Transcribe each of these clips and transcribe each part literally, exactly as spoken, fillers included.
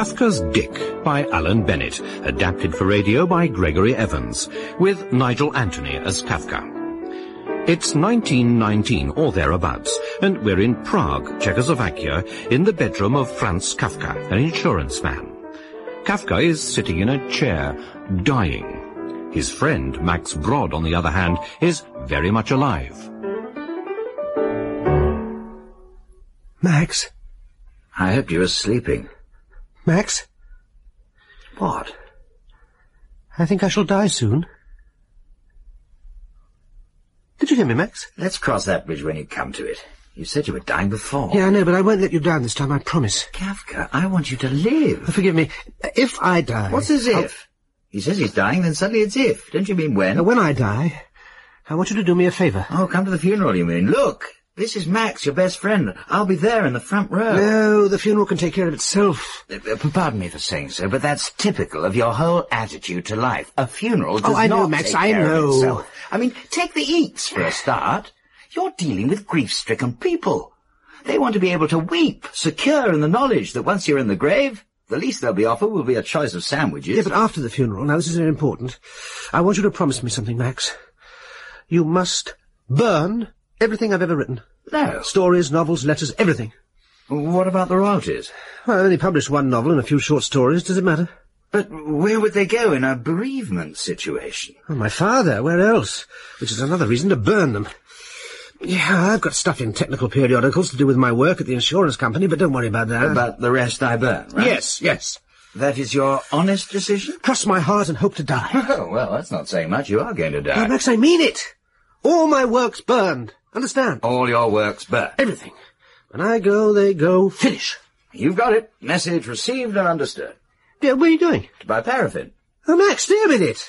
Kafka's Dick by Alan Bennett, adapted for radio by Gregory Evans, with Nigel Anthony as Kafka. It's nineteen nineteen, or thereabouts, and we're in Prague, Czechoslovakia, in the bedroom of Franz Kafka, an insurance man. Kafka is sitting in a chair, dying. His friend, Max Brod, on the other hand, is very much alive. Max? I hoped you were sleeping. Max? What? I think I shall die soon. Did you hear me, Max? Let's cross that bridge when you come to it. You said you were dying before. Yeah, I know, but I won't let you down this time, I promise. Kafka, I want you to live. Forgive me. If I die... What's as if? I'll... He says he's dying, then suddenly it's if. Don't you mean when? Uh, when I die, I want you to do me a favour. Oh, come to the funeral, you mean? Look, this is Max, your best friend. I'll be there in the front row. No, the funeral can take care of itself. Uh, uh, pardon me for saying so, but that's typical of your whole attitude to life. A funeral does oh, I not know, Max, take I care know. of itself. I mean, take the eats for a start. You're dealing with grief-stricken people. They want to be able to weep, secure in the knowledge that once you're in the grave, the least they'll be offered will be a choice of sandwiches. Yeah, but after the funeral, now this is very important, I want you to promise me something, Max. You must burn everything I've ever written. No. Stories, novels, letters, everything. What about the royalties? Well, I only published one novel and a few short stories. Does it matter? But where would they go in a bereavement situation? Oh, my father, where else? Which is another reason to burn them. Yeah, I've got stuff in technical periodicals to do with my work at the insurance company, but don't worry about that. About the rest I burn, right? Yes, yes. That is your honest decision? Cross my heart and hope to die. Oh, well, that's not saying much. You are going to die. No, Max, I mean it. All my work's burned. Understand? All your work's burned. Everything. When I go, they go. Finish. You've got it. Message received and understood. Yeah, what are you doing? To buy paraffin. Oh, Max, stay a minute.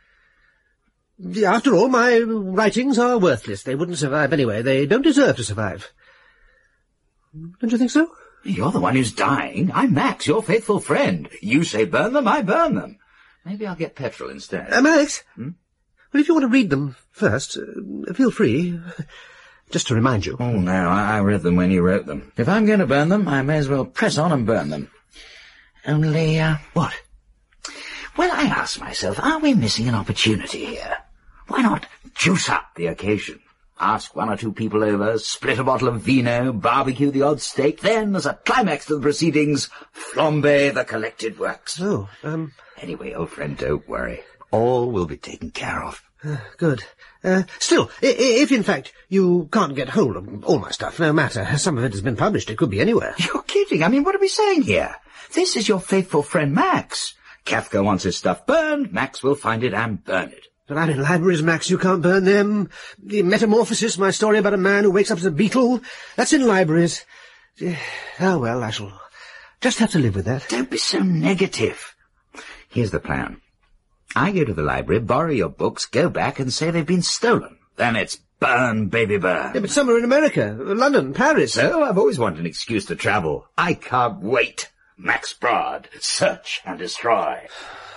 After all, my writings are worthless. They wouldn't survive anyway. They don't deserve to survive. Don't you think so? You're the one who's dying. I'm Max, your faithful friend. You say burn them, I burn them. Maybe I'll get petrol instead. Uh, Max? Hmm? Well, if you want to read them first, uh, feel free. Just to remind you. Oh, no, I, I read them when you wrote them. If I'm going to burn them, I may as well press on and burn them. Only, uh... What? Well, I ask myself, are we missing an opportunity here? Why not juice up the occasion? Ask one or two people over, split a bottle of vino, barbecue the odd steak, then, as a climax to the proceedings, flambe the collected works. Oh, um... Anyway, old friend, don't worry. All will be taken care of. Uh, good. Uh, still, I- if in fact you can't get hold of all my stuff, no matter, some of it has been published, it could be anywhere. You're kidding. I mean, what are we saying here? This is your faithful friend Max. Kafka wants his stuff burned, Max will find it and burn it. But I'm in libraries, Max, you can't burn them. The Metamorphosis, my story about a man who wakes up as a beetle, that's in libraries. Oh, well, I shall just have to live with that. Don't be so negative. Here's the plan. I go to the library, borrow your books, go back and say they've been stolen. Then it's burn, baby, burn. Yeah, but some are in America, London, Paris. So I've always wanted an excuse to travel. I can't wait. Max Brod, search and destroy.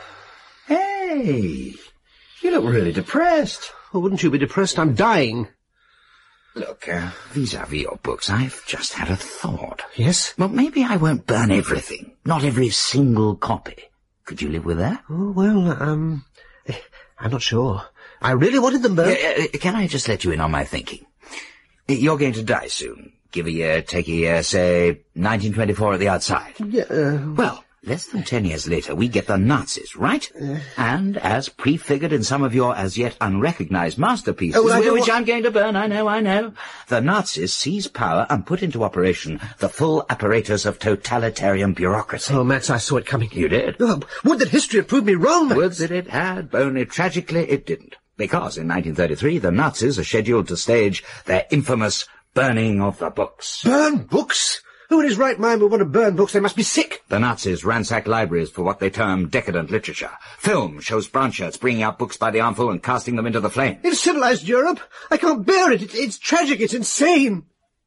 Hey, you look really depressed. Well, wouldn't you be depressed? I'm dying. Look, uh, vis-à-vis your books, I've just had a thought. Yes? Well, maybe I won't burn everything, not every single copy. Could you live with that? Oh, well, um, I'm not sure. I really wanted them burnt. Uh, uh, can I just let you in on my thinking? You're going to die soon. Give a year, take a year, say nineteen twenty-four at the outside. Yeah, uh... Well, less than ten years later, we get the Nazis, right? Uh... And, as prefigured in some of your as yet unrecognized masterpieces, oh, well, which wa- I'm going to burn, I know, I know, the Nazis seize power and put into operation the full apparatus of totalitarian bureaucracy. Oh, Max, I saw it coming. You did? Oh, would that history have proved me wrong, Max? Would that it had, only tragically it didn't. Because in nineteen thirty-three, the Nazis are scheduled to stage their infamous burning of the books. Burn books? Who in his right mind would want to burn books? They must be sick. The Nazis ransack libraries for what they term decadent literature. Film shows brown shirts bringing out books by the armful and casting them into the flame. In civilized Europe? I can't bear it. it it's tragic. It's insane.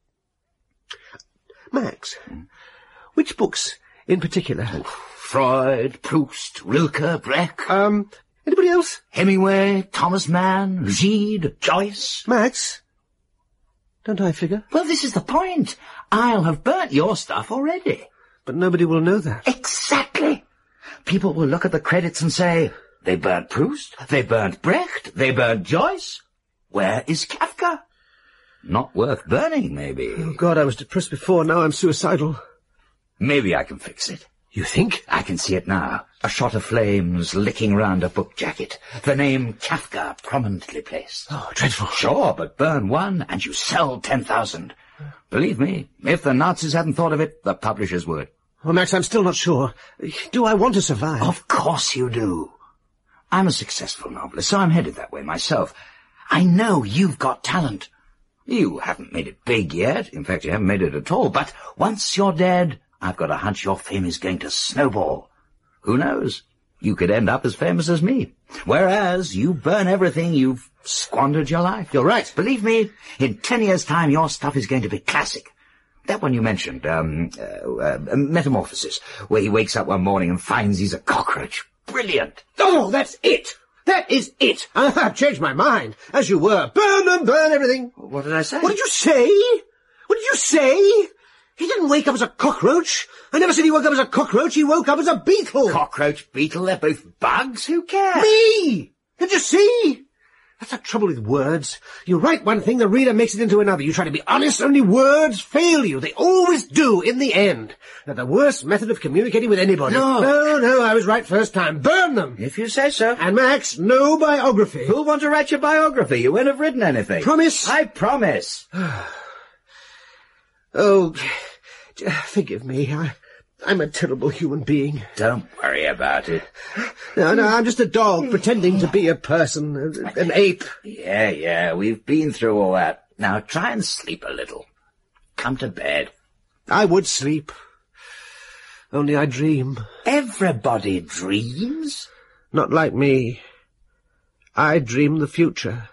Max, hmm? Which books in particular? Oh, Freud, Proust, Rilke, Brecht. Um, anybody else? Hemingway, Thomas Mann, Gide, Joyce. Max? Don't I figure? Well, this is the point. I'll have burnt your stuff already. But nobody will know that. Exactly. People will look at the credits and say, they burnt Proust, they burnt Brecht, they burnt Joyce. Where is Kafka? Not worth burning, maybe. Oh, God, I was depressed before, now I'm suicidal. Maybe I can fix it. You think? I can see it now. A shot of flames licking round a book jacket. The name Kafka prominently placed. Oh, dreadful. Sure, but burn one and you sell ten thousand. Believe me, if the Nazis hadn't thought of it, the publishers would. Well, Max, I'm still not sure. Do I want to survive? Of course you do. I'm a successful novelist, so I'm headed that way myself. I know you've got talent. You haven't made it big yet. In fact, you haven't made it at all. But once you're dead, I've got a hunch your fame is going to snowball. Who knows? You could end up as famous as me. Whereas you burn everything, you've squandered your life. You're right. Believe me, in ten years' time, your stuff is going to be classic. That one you mentioned, um, uh, uh, Metamorphosis, where he wakes up one morning and finds he's a cockroach. Brilliant. Oh, that's it. That is it. I've changed my mind, as you were. Burn them, burn everything. What did I say? What did you say? What did you say? He didn't wake up as a cockroach. I never said he woke up as a cockroach. He woke up as a beetle. Cockroach, beetle, they're both bugs. Who cares? Me! Did you see? That's the trouble with words. You write one thing, the reader makes it into another. You try to be honest, only words fail you. They always do in the end. They're the worst method of communicating with anybody. No. No, no, I was right first time. Burn them. If you say so. And Max, no biography. Who'll want to write your biography? You won't have written anything. Promise? I promise. Oh, forgive me. I, I'm a terrible human being. Don't worry about it. No, no, I'm just a dog pretending to be a person, an ape. Yeah, yeah, we've been through all that. Now try and sleep a little. Come to bed. I would sleep. Only I dream. Everybody dreams. Not like me. I dream the future.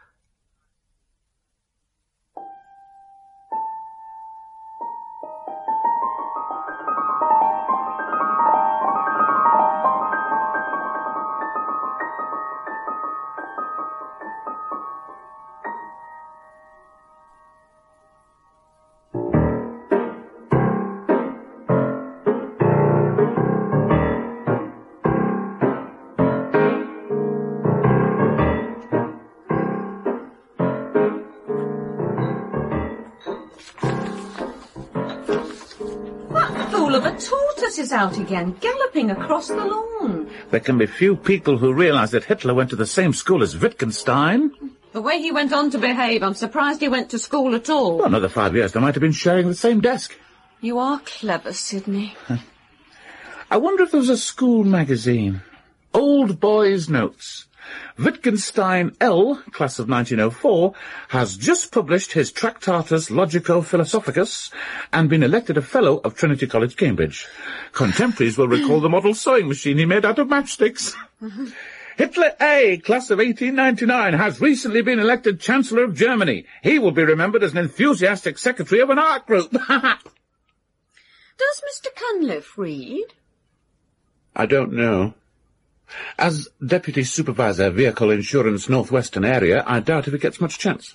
Is out again, galloping across the lawn. There can be few people who realise that Hitler went to the same school as Wittgenstein. The way he went on to behave, I'm surprised he went to school at all. Well, another five years they might have been sharing the same desk. You are clever, Sidney. Huh. I wonder if there was a school magazine. Old Boys' Notes. Wittgenstein L, class of nineteen oh four, has just published his Tractatus Logico-Philosophicus and been elected a Fellow of Trinity College, Cambridge. Contemporaries will recall the model sewing machine he made out of matchsticks. Hitler A, class of eighteen ninety-nine, has recently been elected Chancellor of Germany. He will be remembered as an enthusiastic secretary of an art group. Does Mister Cunliffe read? I don't know. As Deputy Supervisor, Vehicle Insurance Northwestern Area, I doubt if he gets much chance.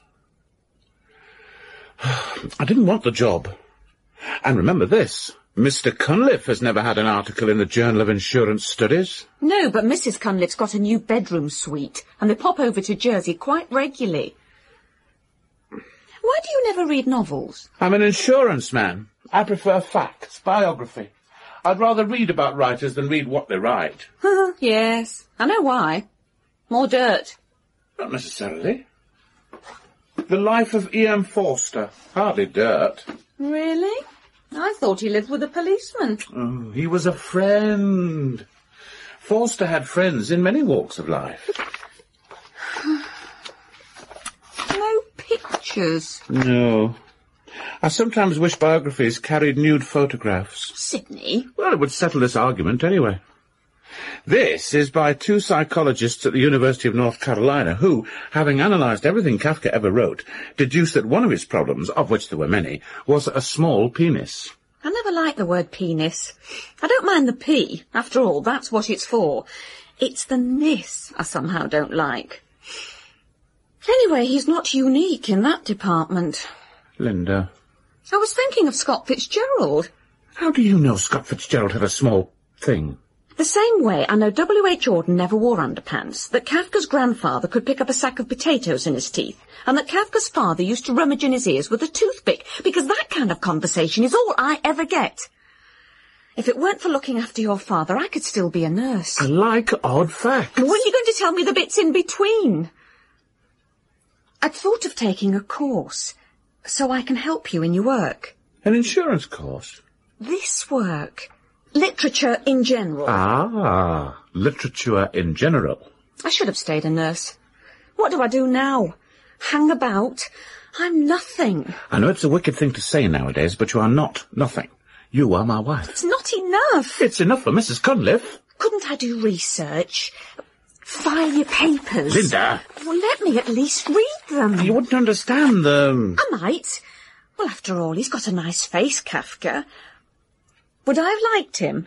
I didn't want the job. And remember this, Mister Cunliffe has never had an article in the Journal of Insurance Studies. No, but Missus Cunliffe's got a new bedroom suite, and they pop over to Jersey quite regularly. Why do you never read novels? I'm an insurance man. I prefer facts, biography. I'd rather read about writers than read what they write. Yes, I know why. More dirt. Not necessarily. The Life of E M Forster. Hardly dirt. Really? I thought he lived with a policeman. Oh, he was a friend. Forster had friends in many walks of life. No pictures. No. I sometimes wish biographies carried nude photographs. Sidney? Well, it would settle this argument anyway. This is by two psychologists at the University of North Carolina who, having analysed everything Kafka ever wrote, deduced that one of his problems, of which there were many, was a small penis. I never liked the word penis. I don't mind the P. After all, that's what it's for. It's the nis I somehow don't like. Anyway, he's not unique in that department. Linda. I was thinking of Scott Fitzgerald. How do you know Scott Fitzgerald had a small thing? The same way I know W H Auden never wore underpants, that Kafka's grandfather could pick up a sack of potatoes in his teeth, and that Kafka's father used to rummage in his ears with a toothpick, because that kind of conversation is all I ever get. If it weren't for looking after your father, I could still be a nurse. I like odd facts. Well, are you going to tell me the bits in between? I'd thought of taking a course, so I can help you in your work. An insurance course? This work. Literature in general. Ah, literature in general. I should have stayed a nurse. What do I do now? Hang about? I'm nothing. I know it's a wicked thing to say nowadays, but you are not nothing. You are my wife. It's not enough. It's enough for Missus Cunliffe. Couldn't I do research? File your papers? Linda! Well, let me at least read them. You wouldn't understand them. I might. Well, after all, he's got a nice face, Kafka. Would I have liked him?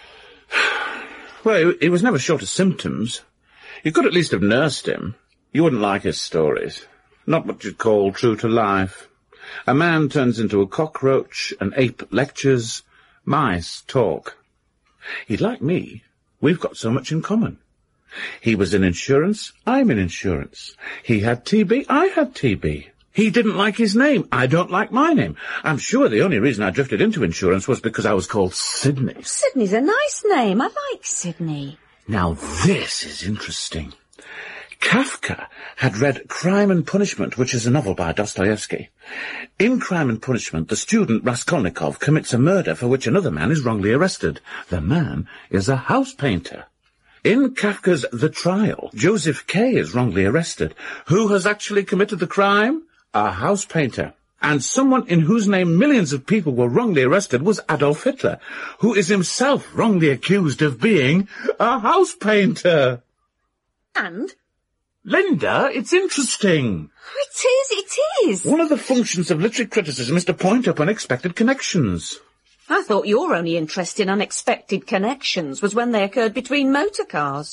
Well, he was never short of symptoms. You could at least have nursed him. You wouldn't like his stories. Not what you'd call true to life. A man turns into a cockroach, an ape lectures, mice talk. He'd like me. We've got so much in common. He was in insurance, I'm in insurance. He had T B, I had T B. He didn't like his name, I don't like my name. I'm sure the only reason I drifted into insurance was because I was called Sidney. Sidney's a nice name. I like Sidney. Now this is interesting. Kafka had read Crime and Punishment, which is a novel by Dostoevsky. In Crime and Punishment, the student Raskolnikov commits a murder for which another man is wrongly arrested. The man is a house painter. In Kafka's The Trial, Joseph K. is wrongly arrested. Who has actually committed the crime? A house painter. And someone in whose name millions of people were wrongly arrested was Adolf Hitler, who is himself wrongly accused of being a house painter. And? Linda, it's interesting. It is, it is. One of the functions of literary criticism is to point up unexpected connections. I thought your only interest in unexpected connections was when they occurred between motor cars.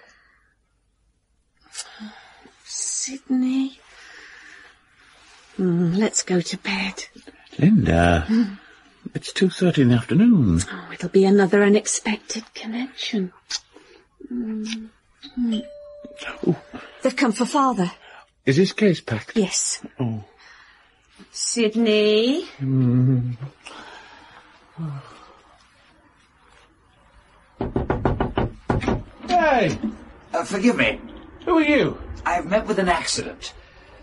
Sidney. Mm, let's go to bed. Linda, mm. It's two thirty in the afternoon. Oh, it'll be another unexpected connection. Mm. Mm. Oh. They've come for Father. Is his case packed? Yes. Oh. Sidney? Mm. Hey! Uh, forgive me. Who are you? I've met with an accident.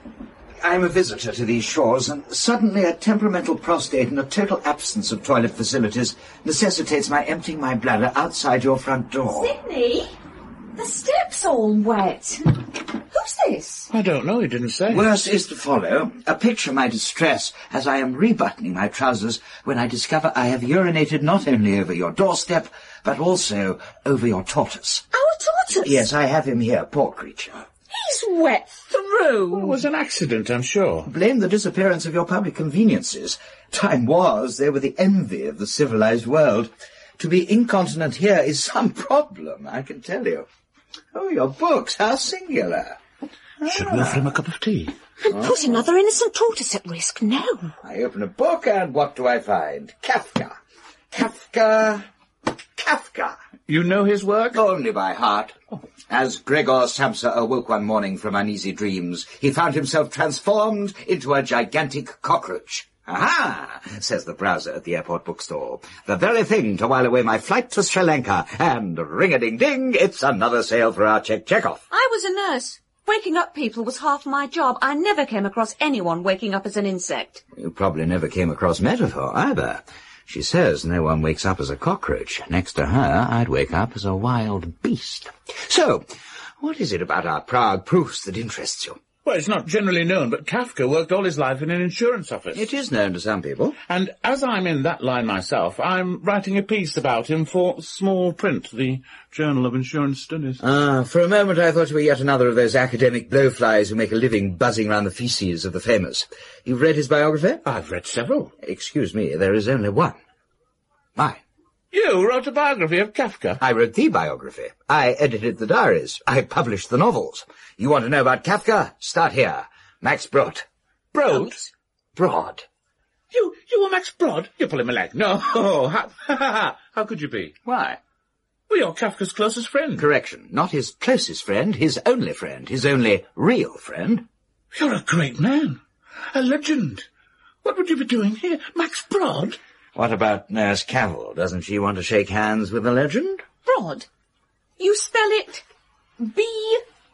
I'm a visitor to these shores, and suddenly a temperamental prostate and a total absence of toilet facilities necessitates my emptying my bladder outside your front door. Sidney? The step's all wet. Who's this? I don't know, he didn't say. Worse is to follow. A picture my distress as I am rebuttoning my trousers when I discover I have urinated not only over your doorstep, but also over your tortoise. Our tortoise? Yes, I have him here, poor creature. He's wet through. Well, it was an accident, I'm sure. Blame the disappearance of your public conveniences. Time was, they were the envy of the civilized world. To be incontinent here is some problem, I can tell you. Oh, your books, how singular. Should we offer him a cup of tea? And oh. Put another innocent tortoise at risk, no. I open a book, and what do I find? Kafka. Kafka. Kafka. You know his work? Only by heart. As Gregor Samsa awoke one morning from uneasy dreams, he found himself transformed into a gigantic cockroach. Aha, says the browser at the airport bookstore. The very thing to while away my flight to Sri Lanka. And ring-a-ding-ding, it's another sale for our Czech Chekhov. I was a nurse. Waking up people was half my job. I never came across anyone waking up as an insect. You probably never came across Metaphor either. She says no one wakes up as a cockroach. Next to her, I'd wake up as a wild beast. So, what is it about our Prague proofs that interests you? Well, it's not generally known, but Kafka worked all his life in an insurance office. It is known to some people. And as I'm in that line myself, I'm writing a piece about him for Small Print, the Journal of Insurance Studies. Ah, for a moment I thought you were yet another of those academic blowflies who make a living buzzing round the faeces of the famous. You've read his biography? I've read several. Excuse me, there is only one. Mine. You wrote a biography of Kafka? I wrote the biography. I edited the diaries. I published the novels. You want to know about Kafka? Start here. Max Brod. Brod? Broad. You, you were Max Brod? You're pulling my leg. No, how, how could you be? Why? Well, you're Kafka's closest friend. Correction, not his closest friend, his only friend, his only real friend. You're a great man. A legend. What would you be doing here? Max Brod? What about Nurse Cavil? Doesn't she want to shake hands with the legend? Brod? You spell it B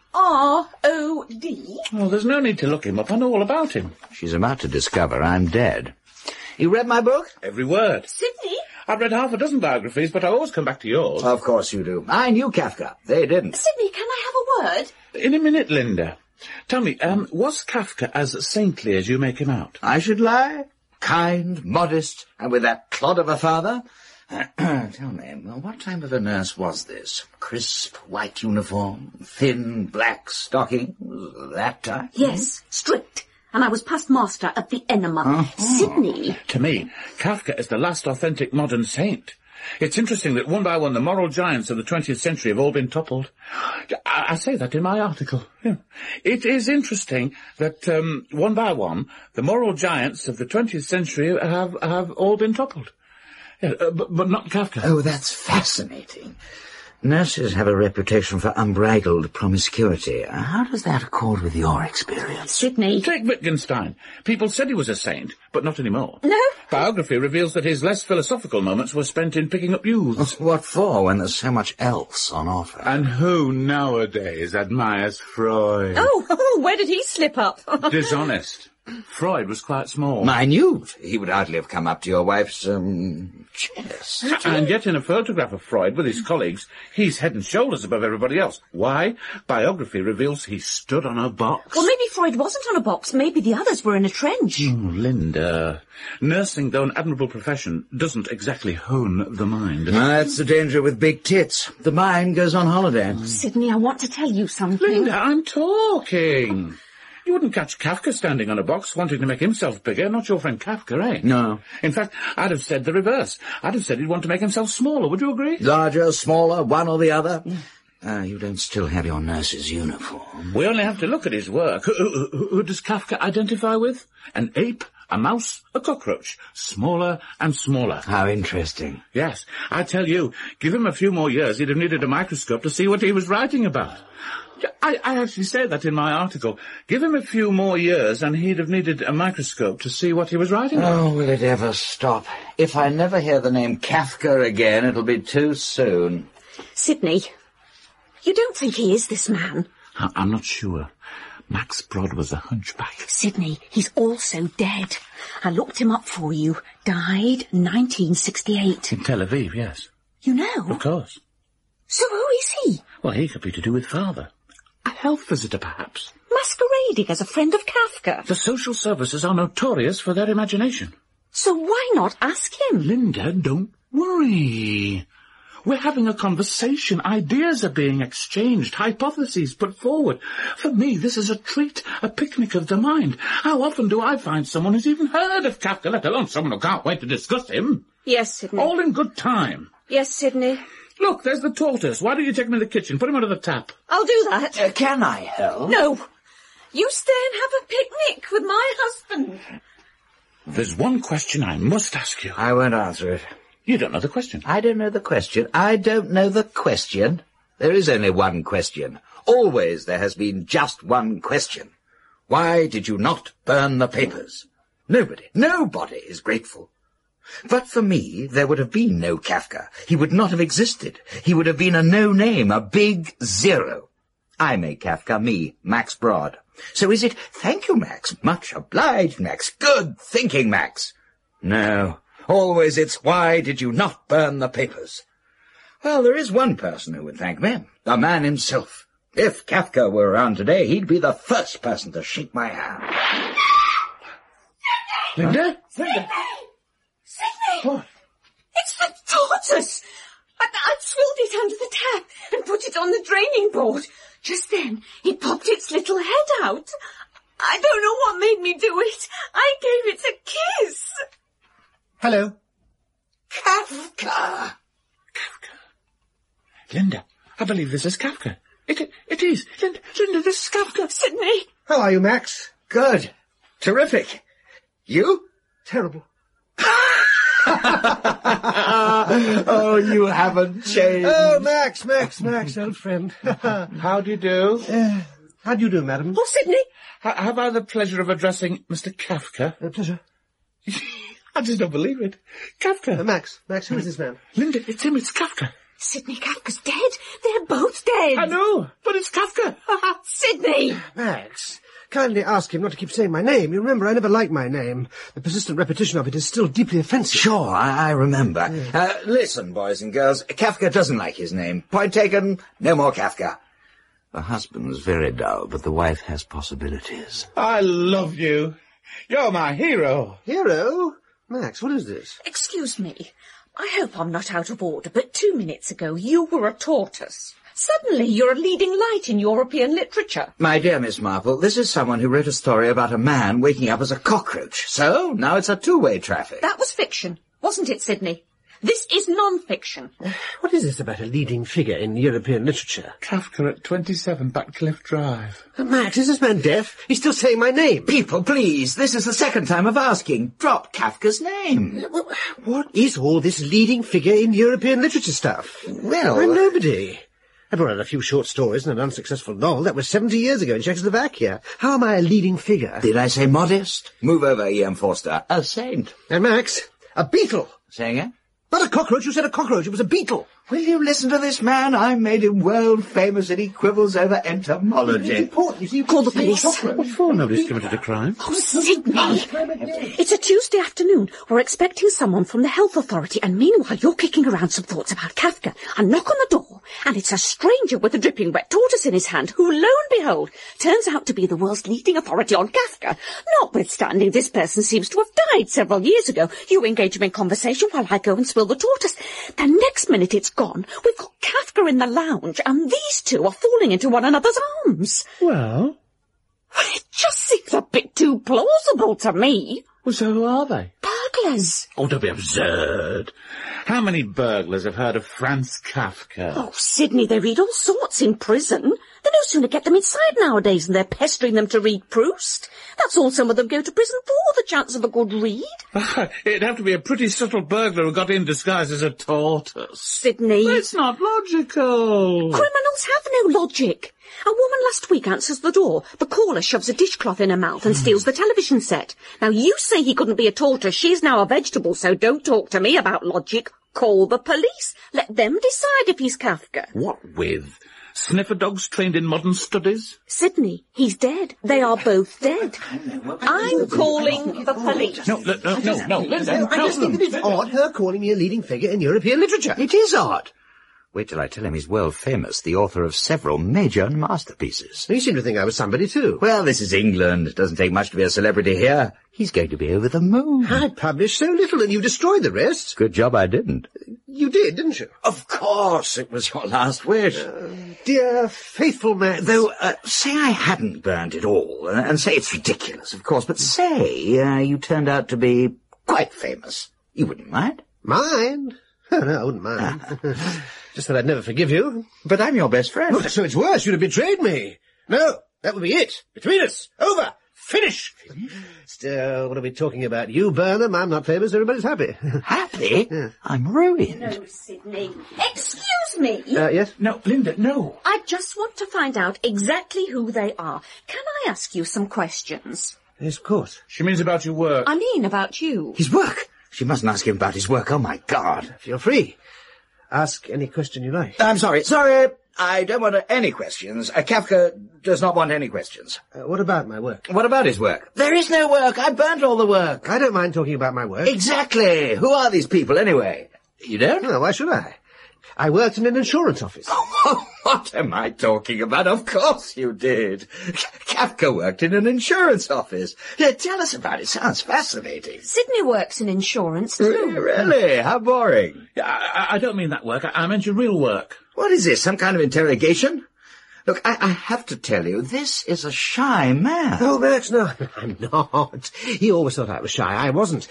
R O D? Well, there's no need to look him up. I know all about him. She's about to discover I'm dead. You read my book? Every word. Sidney? I've read half a dozen biographies, but I always come back to yours. Of course you do. I knew Kafka. They didn't. Sidney, can I have a word? In a minute, Linda. Tell me, um, was Kafka as saintly as you make him out? I should lie? Kind, modest, and with that clod of a father? Tell me, well, what type of a nurse was this? Crisp, white uniform, thin, black stockings, that type? Yes, strict. And I was past master at the enema. Uh-huh. Sidney. To me, Kafka is the last authentic modern saint. It's interesting that one by one the moral giants of the twentieth century have all been toppled. I, I say that in my article. Yeah. It is interesting that um, one by one the moral giants of the twentieth century have, have all been toppled. Yeah, uh, but, but not Kafka. Oh, that's fascinating. Nurses have a reputation for unbridled promiscuity. How does that accord with your experience? Sidney. Take Wittgenstein. People said he was a saint, but not anymore. No. Biography reveals that his less philosophical moments were spent in picking up youths. What for, when there's so much else on offer? And who nowadays admires Freud? Oh, oh, where did he slip up? Dishonest. Freud was quite small. Minute. He would hardly have come up to your wife's, um, chest. And yet in a photograph of Freud with his colleagues, he's head and shoulders above everybody else. Why? Biography reveals he stood on a box. Well, maybe Freud wasn't on a box. Maybe the others were in a trench. Oh, Linda. Nursing, though an admirable profession, doesn't exactly hone the mind. Well, that's the danger with big tits. The mind goes on holiday. Sidney, I want to tell you something. Linda, I'm talking. You wouldn't catch Kafka standing on a box wanting to make himself bigger, not your friend Kafka, eh? No. In fact, I'd have said the reverse. I'd have said he'd want to make himself smaller. Would you agree? Larger, smaller, one or the other? Ah, uh, you don't still have your nurse's uniform. We only have to look at his work. Who, who, who, who does Kafka identify with? An ape, a mouse, a cockroach. Smaller and smaller. How interesting. Yes. I tell you, give him a few more years, he'd have needed a microscope to see what he was writing about. I, I actually say that in my article. Give him a few more years and he'd have needed a microscope to see what he was writing about. Oh, will it ever stop? If I never hear the name Kafka again, it'll be too soon. Sidney, you don't think he is this man? I, I'm not sure. Max Brod was a hunchback. Sidney, he's also dead. I looked him up for you. Died nineteen sixty-eight. In Tel Aviv, yes. You know? Of course. So who is he? Well, he could be to do with father. A health visitor, perhaps. Masquerading as a friend of Kafka. The social services are notorious for their imagination. So why not ask him? Linda, don't worry. We're having a conversation. Ideas are being exchanged. Hypotheses put forward. For me, this is a treat, a picnic of the mind. How often do I find someone who's even heard of Kafka, let alone someone who can't wait to discuss him? Yes, Sidney. All in good time. Yes, Sidney. Look, there's the tortoise. Why don't you take him in the kitchen? Put him under the tap. I'll do that. Uh, can I help? No. You stay and have a picnic with my husband. There's one question I must ask you. I won't answer it. You don't know the question. I don't know the question. I don't know the question. There is only one question. Always there has been just one question. Why did you not burn the papers? Nobody, nobody is grateful. But for me, there would have been no Kafka. He would not have existed. He would have been a no-name, a big zero. I made Kafka, me, Max Brod. So is it, thank you, Max, much obliged, Max, good thinking, Max? No, always it's, why did you not burn the papers? Well, there is one person who would thank me, the man himself. If Kafka were around today, he'd be the first person to shake my hand. Linda? Sidney! Sidney! What? It's the tortoise! I, I'd swilled it under the tap and put it on the draining board. Just then, it popped its little head out. I don't know what made me do it. I gave it a kiss. Hello. Kafka! Kafka. Linda, I believe this is Kafka. It, it is. Linda, Linda, this is Kafka. Sidney. How are you, Max? Good. Terrific. You? Terrible. Oh, you haven't changed. Oh, Max, Max, Max, old friend. How do you do? Uh, how do you do, madam? Oh, Sidney! H- have I the pleasure of addressing Mister Kafka? Uh, pleasure. I just don't believe it. Kafka. Uh, Max, Max, who is this man? Linda, it's him, it's Kafka. Sidney, Kafka's dead. They're both dead. I know, but it's Kafka. Sidney! Max, kindly ask him not to keep saying my name. You remember, I never liked my name. The persistent repetition of it is still deeply offensive. Sure, I, I remember. Uh, listen, boys and girls, Kafka doesn't like his name. Point taken, no more Kafka. The husband's very dull, but the wife has possibilities. I love you. You're my hero. Hero? Max, what is this? Excuse me. I hope I'm not out of order, but two minutes ago you were a tortoise. Suddenly you're a leading light in European literature. My dear Miss Marple, this is someone who wrote a story about a man waking up as a cockroach. So, now it's a two-way traffic. That was fiction, wasn't it, Sidney? This is non-fiction. What is this about a leading figure in European literature? Kafka at twenty-seven Batcliffe Drive. Uh, Max, is this man deaf? He's still saying my name. People, please, this is the second time of asking. Drop Kafka's name. What is all this leading figure in European literature stuff? Well... I'm nobody. I brought out a few short stories and an unsuccessful novel. That was seventy years ago in Czechoslovakia. How am I a leading figure? Did I say modest? Move over, E M Forster. A saint. And Max, a beetle. Saying it? Not a cockroach, you said a cockroach. It was a beetle. Will you listen to this man? I made him world famous and he quibbles over entomology. It's important. You see, you Call the police. What for? Nobody's committed a crime. Oh, Sidney! It's a Tuesday afternoon. We're expecting someone from the health authority, and meanwhile you're kicking around some thoughts about Kafka. I knock on the door, and it's a stranger with a dripping wet tortoise in his hand, who, lo and behold, turns out to be the world's leading authority on Kafka. Notwithstanding this person seems to have died several years ago, you engage him in conversation while I go and spill the tortoise. The next minute it's gone. We've got Kafka in the lounge, and these two are falling into one another's arms. Well? It just seems a bit too plausible to me. Well, so who are they? Burglars. Oh, don't be absurd. How many burglars have heard of Franz Kafka? Oh, Sidney, they read all sorts in prison. They no sooner get them inside nowadays than they're pestering them to read Proust. That's all some of them go to prison for, the chance of a good read. It'd have to be a pretty subtle burglar who got in disguised as a tortoise. Sidney. It's not logical. Criminals have no logic. A woman last week answers the door. The caller shoves a dishcloth in her mouth and steals the television set. Now, you say he couldn't be a tortoise. She's now a vegetable, so don't talk to me about logic. Call the police. Let them decide if he's Kafka. What with? Sniffer dogs trained in modern studies? Sidney, he's dead. They are both dead. I'm calling the police. No, no, no, no, no. Linda, I just think that it's odd, her calling me a leading figure in European literature. It is odd. Wait till I tell him he's world famous, the author of several major masterpieces. You seem to think I was somebody, too. Well, this is England. It doesn't take much to be a celebrity here. He's going to be over the moon. I published so little and you destroyed the rest. Good job I didn't. You did, didn't you? Of course, it was your last wish. Uh, dear, faithful man. Though, uh, say I hadn't burned it all, uh, and say it's ridiculous, of course, but say uh, you turned out to be quite famous. You wouldn't mind? Mind? Oh, no, I wouldn't mind. Just that I'd never forgive you. But I'm your best friend. Oh, so it's worse. You'd have betrayed me. No, that would be it. Between us. Over. Finish. Still, what are we talking about? You burn them, I'm not famous, everybody's happy. Happy? Yeah. I'm ruined. No, Sidney. Excuse me. Uh, yes? No, Linda, no. I just want to find out exactly who they are. Can I ask you some questions? Yes, of course. She means about your work. I mean about you. His work. She mustn't ask him about his work. Oh, my God. Feel free. Ask any question you like. I'm sorry. Sorry. I don't want any questions. Uh, Kafka does not want any questions. Uh, what about my work? What about his work? There is no work. I burnt all the work. I don't mind talking about my work. Exactly. Who are these people, anyway? You don't? No, why should I? I worked in an insurance office. What am I talking about? Of course you did. Kafka worked in an insurance office. Yeah, tell us about it. Sounds fascinating. Sidney works in insurance, too. Really? How boring. I, I, I don't mean that work. I, I meant your real work. What is this, some kind of interrogation? Look, I, I have to tell you, this is a shy man. Oh, Max, no, I'm not. He always thought I was shy. I wasn't.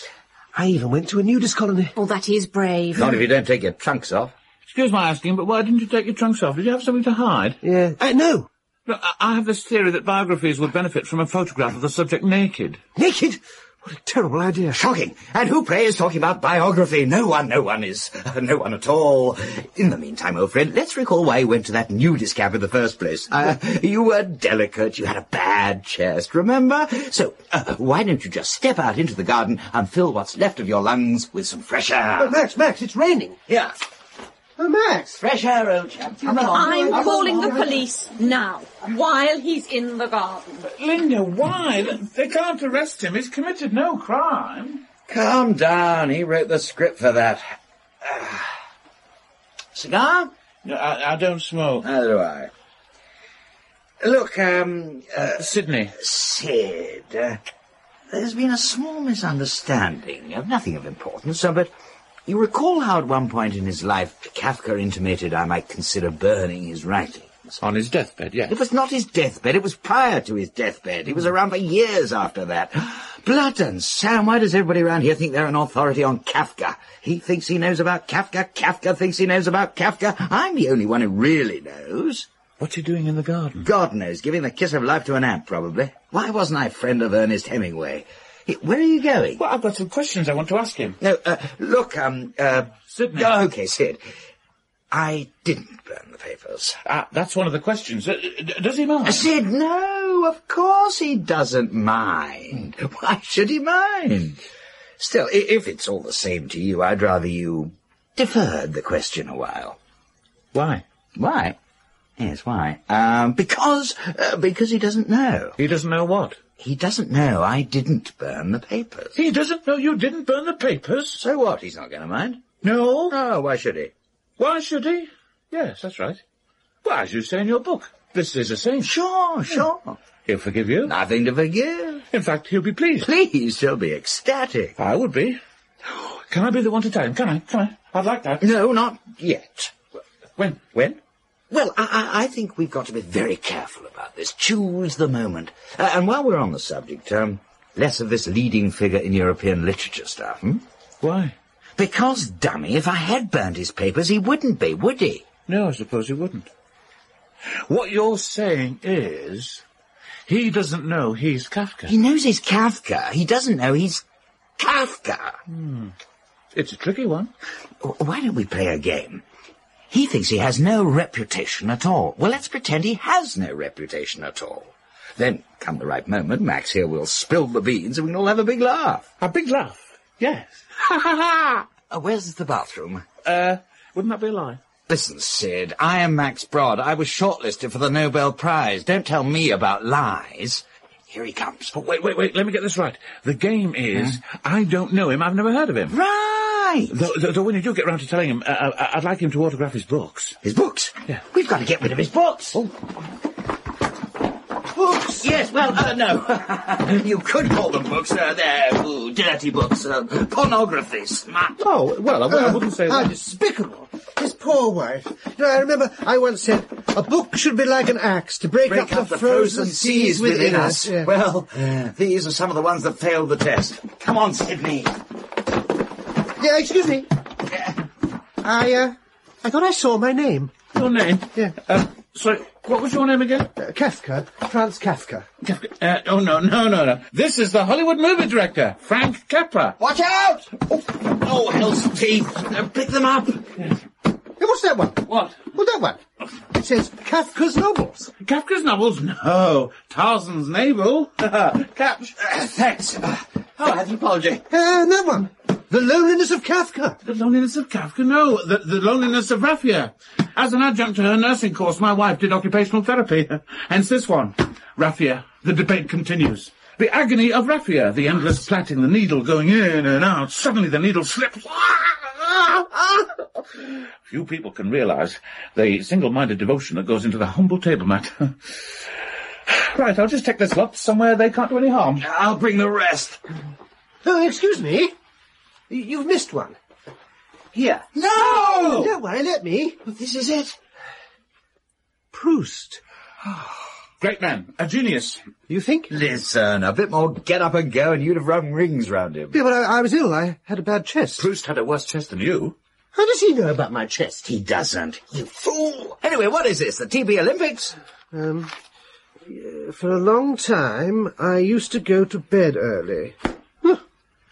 I even went to a nudist colony. Oh, that is brave. Not if you don't take your trunks off. Excuse my asking, but why didn't you take your trunks off? Did you have something to hide? Yeah. Uh, no. Look, I, I have this theory that biographies would benefit from a photograph of the subject naked. Naked? What a terrible idea. Shocking. And who, pray, is talking about biography? No one, no one is. Uh, no one at all. In the meantime, old friend, let's recall why you went to that nudist camp in the first place. Uh, you were delicate. You had a bad chest, remember? So, uh, why don't you just step out into the garden and fill what's left of your lungs with some fresh air? Oh, Max, Max, it's raining. Yeah. Oh, Max. Fresh air, old chap. Come on. I'm Come calling on. the police now, while he's in the garden. Linda, why? They can't arrest him. He's committed no crime. Calm down. He wrote the script for that. Uh, cigar? No, I, I don't smoke. Neither do I. Look, um... Uh, Sydney. Sid, uh, there's been a small misunderstanding, of nothing of importance, uh, but you recall how at one point in his life Kafka intimated I might consider burning his writings? On his deathbed, yes. It was not his deathbed, it was prior to his deathbed. He was around for years after that. Blood and Sam, why does everybody around here think they're an authority on Kafka? He thinks he knows about Kafka, Kafka thinks he knows about Kafka. I'm the only one who really knows. What's he doing in the garden? God knows, giving the kiss of life to an ant, probably. Why wasn't I a friend of Ernest Hemingway? Where are you going? Well, I've got some questions I want to ask him. No, uh, look, um, uh... Sydney. Oh, okay, Sid. I didn't burn the papers. Ah, that's one of the questions. Uh, d- does he mind? Sid, no, of course he doesn't mind. Why should he mind? Still, i- if it's all the same to you, I'd rather you deferred the question a while. Why? Why? Yes, why? Um, because, uh, because he doesn't know. He doesn't know what? He doesn't know I didn't burn the papers. He doesn't know you didn't burn the papers? So what? He's not going to mind. No. Oh, why should he? Why should he? Yes, that's right. Well, as you say in your book, this is a saint. Sure, sure. He'll forgive you. Nothing to forgive. In fact, he'll be pleased. Please, he'll be ecstatic. I would be. Can I be the one to tell him? Can I? Can I? I'd like that. No, not yet. When? When? Well, I, I, I think we've got to be very careful about this. Choose the moment. Uh, and while we're on the subject, um, less of this leading figure in European literature stuff, hmm? Why? Because, dummy, if I had burnt his papers, he wouldn't be, would he? No, I suppose he wouldn't. What you're saying is, he doesn't know he's Kafka. He knows he's Kafka. He doesn't know he's Kafka. Hmm. It's a tricky one. Why don't we play a game? He thinks he has no reputation at all. Well, let's pretend he has no reputation at all. Then, come the right moment, Max here will spill the beans and we can all have a big laugh. A big laugh? Yes. Ha ha ha! Uh, where's the bathroom? Uh, wouldn't that be a lie? Listen, Sid, I am Max Brod. I was shortlisted for the Nobel Prize. Don't tell me about lies. Here he comes. Oh, wait, wait, wait, let me get this right. The game is, huh? I don't know him, I've never heard of him. Right! Though, though, though when you do get round to telling him, uh, I'd like him to autograph his books. His books? Yeah. We've got to get rid of his books. Oh. Books? Yes, well, uh, no. You could call them books. Uh, they're ooh, dirty books. Uh, pornography, smut. Oh, well, I, w- I wouldn't say How that. despicable. His poor wife. You know, I remember I once said, a book should be like an axe to break, Break up, up the, the frozen seas within, within us. us. Yeah. Well, uh, these are some of the ones that failed the test. Come on, Sydney. Yeah, excuse me. I, uh, I thought I saw my name. Your name? Yeah. Uh, sorry, what was your name again? Uh, Kafka. Franz Kafka. Kafka. Uh, oh, no, no, no, no. This is the Hollywood movie director, Frank Capra. Watch out! Oh, oh hell's teeth. Uh, pick them up. Hey, what's that one? What? Well, that one. It says Kafka's novels. Kafka's novels? No. Tarzan's navel. Catch. Uh, thanks. Uh, oh, I have an apology. Uh, that one. The Loneliness of Kafka. The Loneliness of Kafka? No, the, the Loneliness of Raffia. As an adjunct to her nursing course, my wife did occupational therapy. Hence this one. Raffia. The debate continues. The agony of Raffia. The endless plaiting, the needle going in and out. Suddenly the needle slips. Few people can realize the single-minded devotion that goes into the humble table mat. Right, I'll just take this lot somewhere they can't do any harm. I'll bring the rest. Oh, excuse me. You've missed one. Here. No! Don't worry, let me. This is it. Proust. Great man, a genius. You think? Listen, a bit more get up and go and you'd have run rings round him. Yeah, but I, I was ill. I had a bad chest. Proust had a worse chest than you. How does he know about my chest? He doesn't. You fool. Anyway, what is this, the T B Olympics? Um, for a long time, I used to go to bed early. Huh,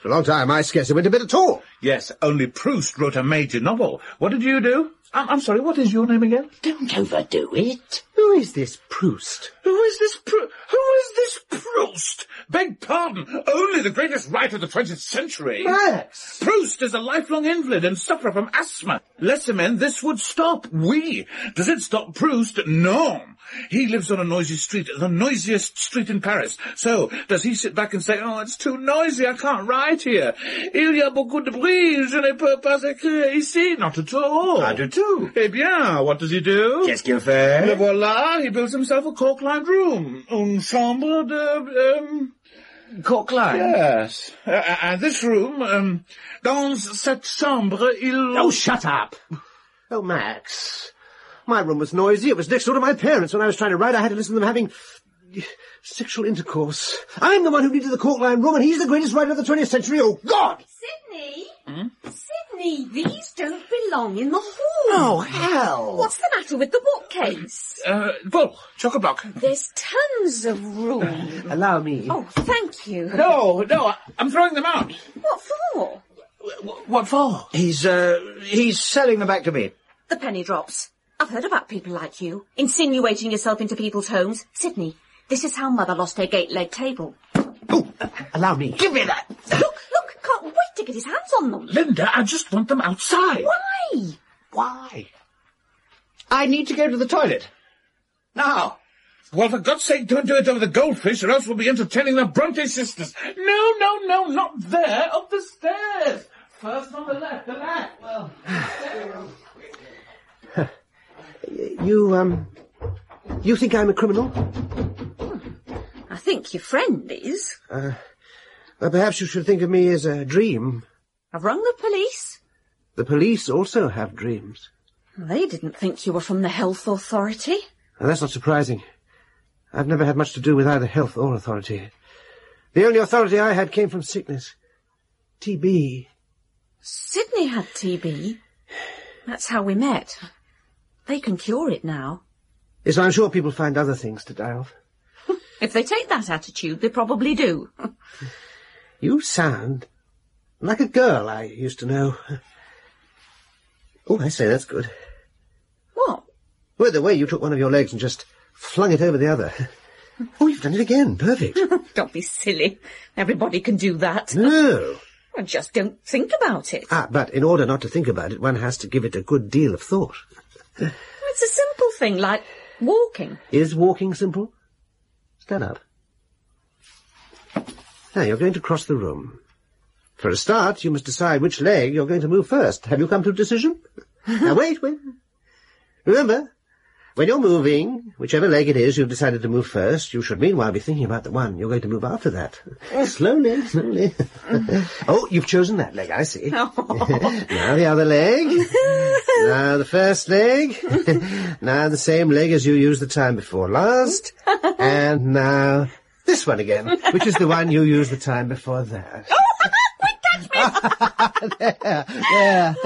For a long time, I scarcely went to bed at all. Yes, only Proust wrote a major novel. What did you do? I'm, I'm sorry, what is your name again? Don't overdo it. Who is this Proust? Who is this Pro- Who is this Proust? Beg pardon, only the greatest writer of the twentieth century. Max! Proust is a lifelong invalid and sufferer from asthma. Lesser men, this would stop. Oui. Does it stop Proust? No. He lives on a noisy street, the noisiest street in Paris. So, does he sit back and say, oh, it's too noisy, I can't write here. Il y a beaucoup de bruit, je ne peux pas écrire ici. Not at all. I do too. Eh bien, what does he do? Qu'est-ce qu'il fait? Le voilà, he builds himself a cork-lined room. Une chambre de, um... Cork-lined? Yes. Uh, and this room, um, dans cette chambre, il... Oh, shut up! Oh, Max. My room was noisy. It was next door to my parents. When I was trying to write, I had to listen to them having sexual intercourse. I'm the one who needed the cork-lined room, and he's the greatest writer of the twentieth century. Oh, God! Sydney? Hmm? Sydney, these don't belong in the hall. Oh, hell! What's the matter with the bookcase? Uh, full. Chock-a-block. There's tons of room. Allow me. Oh, thank you. No, no, I'm throwing them out. What for? What for? He's, uh, he's selling them back to me. The penny drops. I've heard about people like you, insinuating yourself into people's homes. Sydney, this is how Mother lost her gate-leg table. Oh, uh, allow me. Give me that! Look, look, can't wait to get his hands on them. Linda, I just want them outside. Why? Why? I need to go to the toilet. Now. Well, for God's sake, don't do it over the goldfish, or else we'll be entertaining the Bronte sisters. No, no, no, not there, up the stairs. First on the left, the left. Well, You, um... You think I'm a criminal? I think your friend is. Uh, well, perhaps you should think of me as a dream. I've rung the police. The police also have dreams. They didn't think you were from the health authority. Now, that's not surprising. I've never had much to do with either health or authority. The only authority I had came from sickness. T B. Sydney had T B. That's how we met. They can cure it now. Yes, I'm sure people find other things to die of. If they take that attitude, they probably do. You sound like a girl I used to know. Oh, I say, that's good. What? Well, the way you took one of your legs and just flung it over the other. Oh, you've done it again. Perfect. Don't be silly. Everybody can do that. No. I just don't think about it. Ah, but in order not to think about it, one has to give it a good deal of thought. It's a simple thing, like walking. Is walking simple? Stand up. Now, you're going to cross the room. For a start, you must decide which leg you're going to move first. Have you come to a decision? Now, wait, wait. Remember, when you're moving, whichever leg it is you've decided to move first, you should meanwhile be thinking about the one you're going to move after that. Slowly, slowly. Oh, you've chosen that leg, I see. Now the other leg. Now the first leg. Now the same leg as you used the time before last. And now this one again, which is the one you used the time before that. There, there.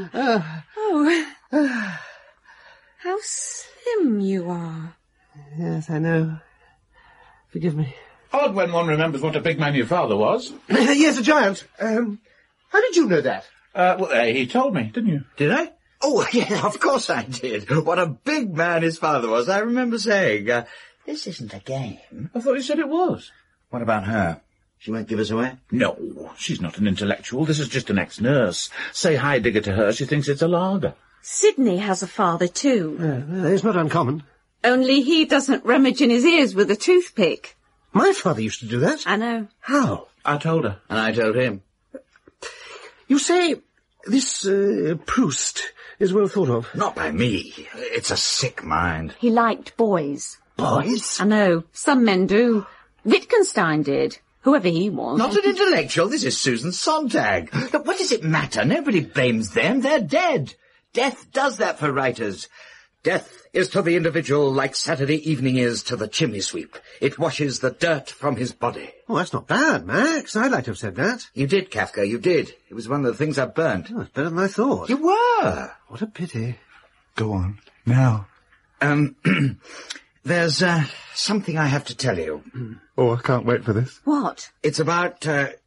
Oh. How slim you are. Yes, I know. Forgive me. Odd when one remembers what a big man your father was. Yes, a giant. Um, how did you know that? Uh, well, uh, he told me, didn't you? Did I? Oh, yeah, of course I did. What a big man his father was. I remember saying, uh, this isn't a game. I thought you said it was. What about her? She won't give us away? No, she's not an intellectual. This is just an ex-nurse. Say Heidegger to her, she thinks it's a lager. Sydney has a father too. Uh, it's not uncommon. Only he doesn't rummage in his ears with a toothpick. My father used to do that. I know. How? I told her. And I told him. You say this uh, Proust is well thought of. Not by me. It's a sick mind. He liked boys. Boys? I know. Some men do. Wittgenstein did. Whoever he was. Not an intellectual. This is Susan Sontag. Look, what does it matter? Nobody blames them. They're dead. Death does that for writers. Death is to the individual like Saturday evening is to the chimney sweep. It washes the dirt from his body. Oh, that's not bad, Max. I'd like to have said that. You did, Kafka, you did. It was one of the things I burnt. Oh, it's better than I thought. You were. What a pity. Go on, now. Um, there's, uh, something I have to tell you. Oh, I can't wait for this. What? It's about, uh,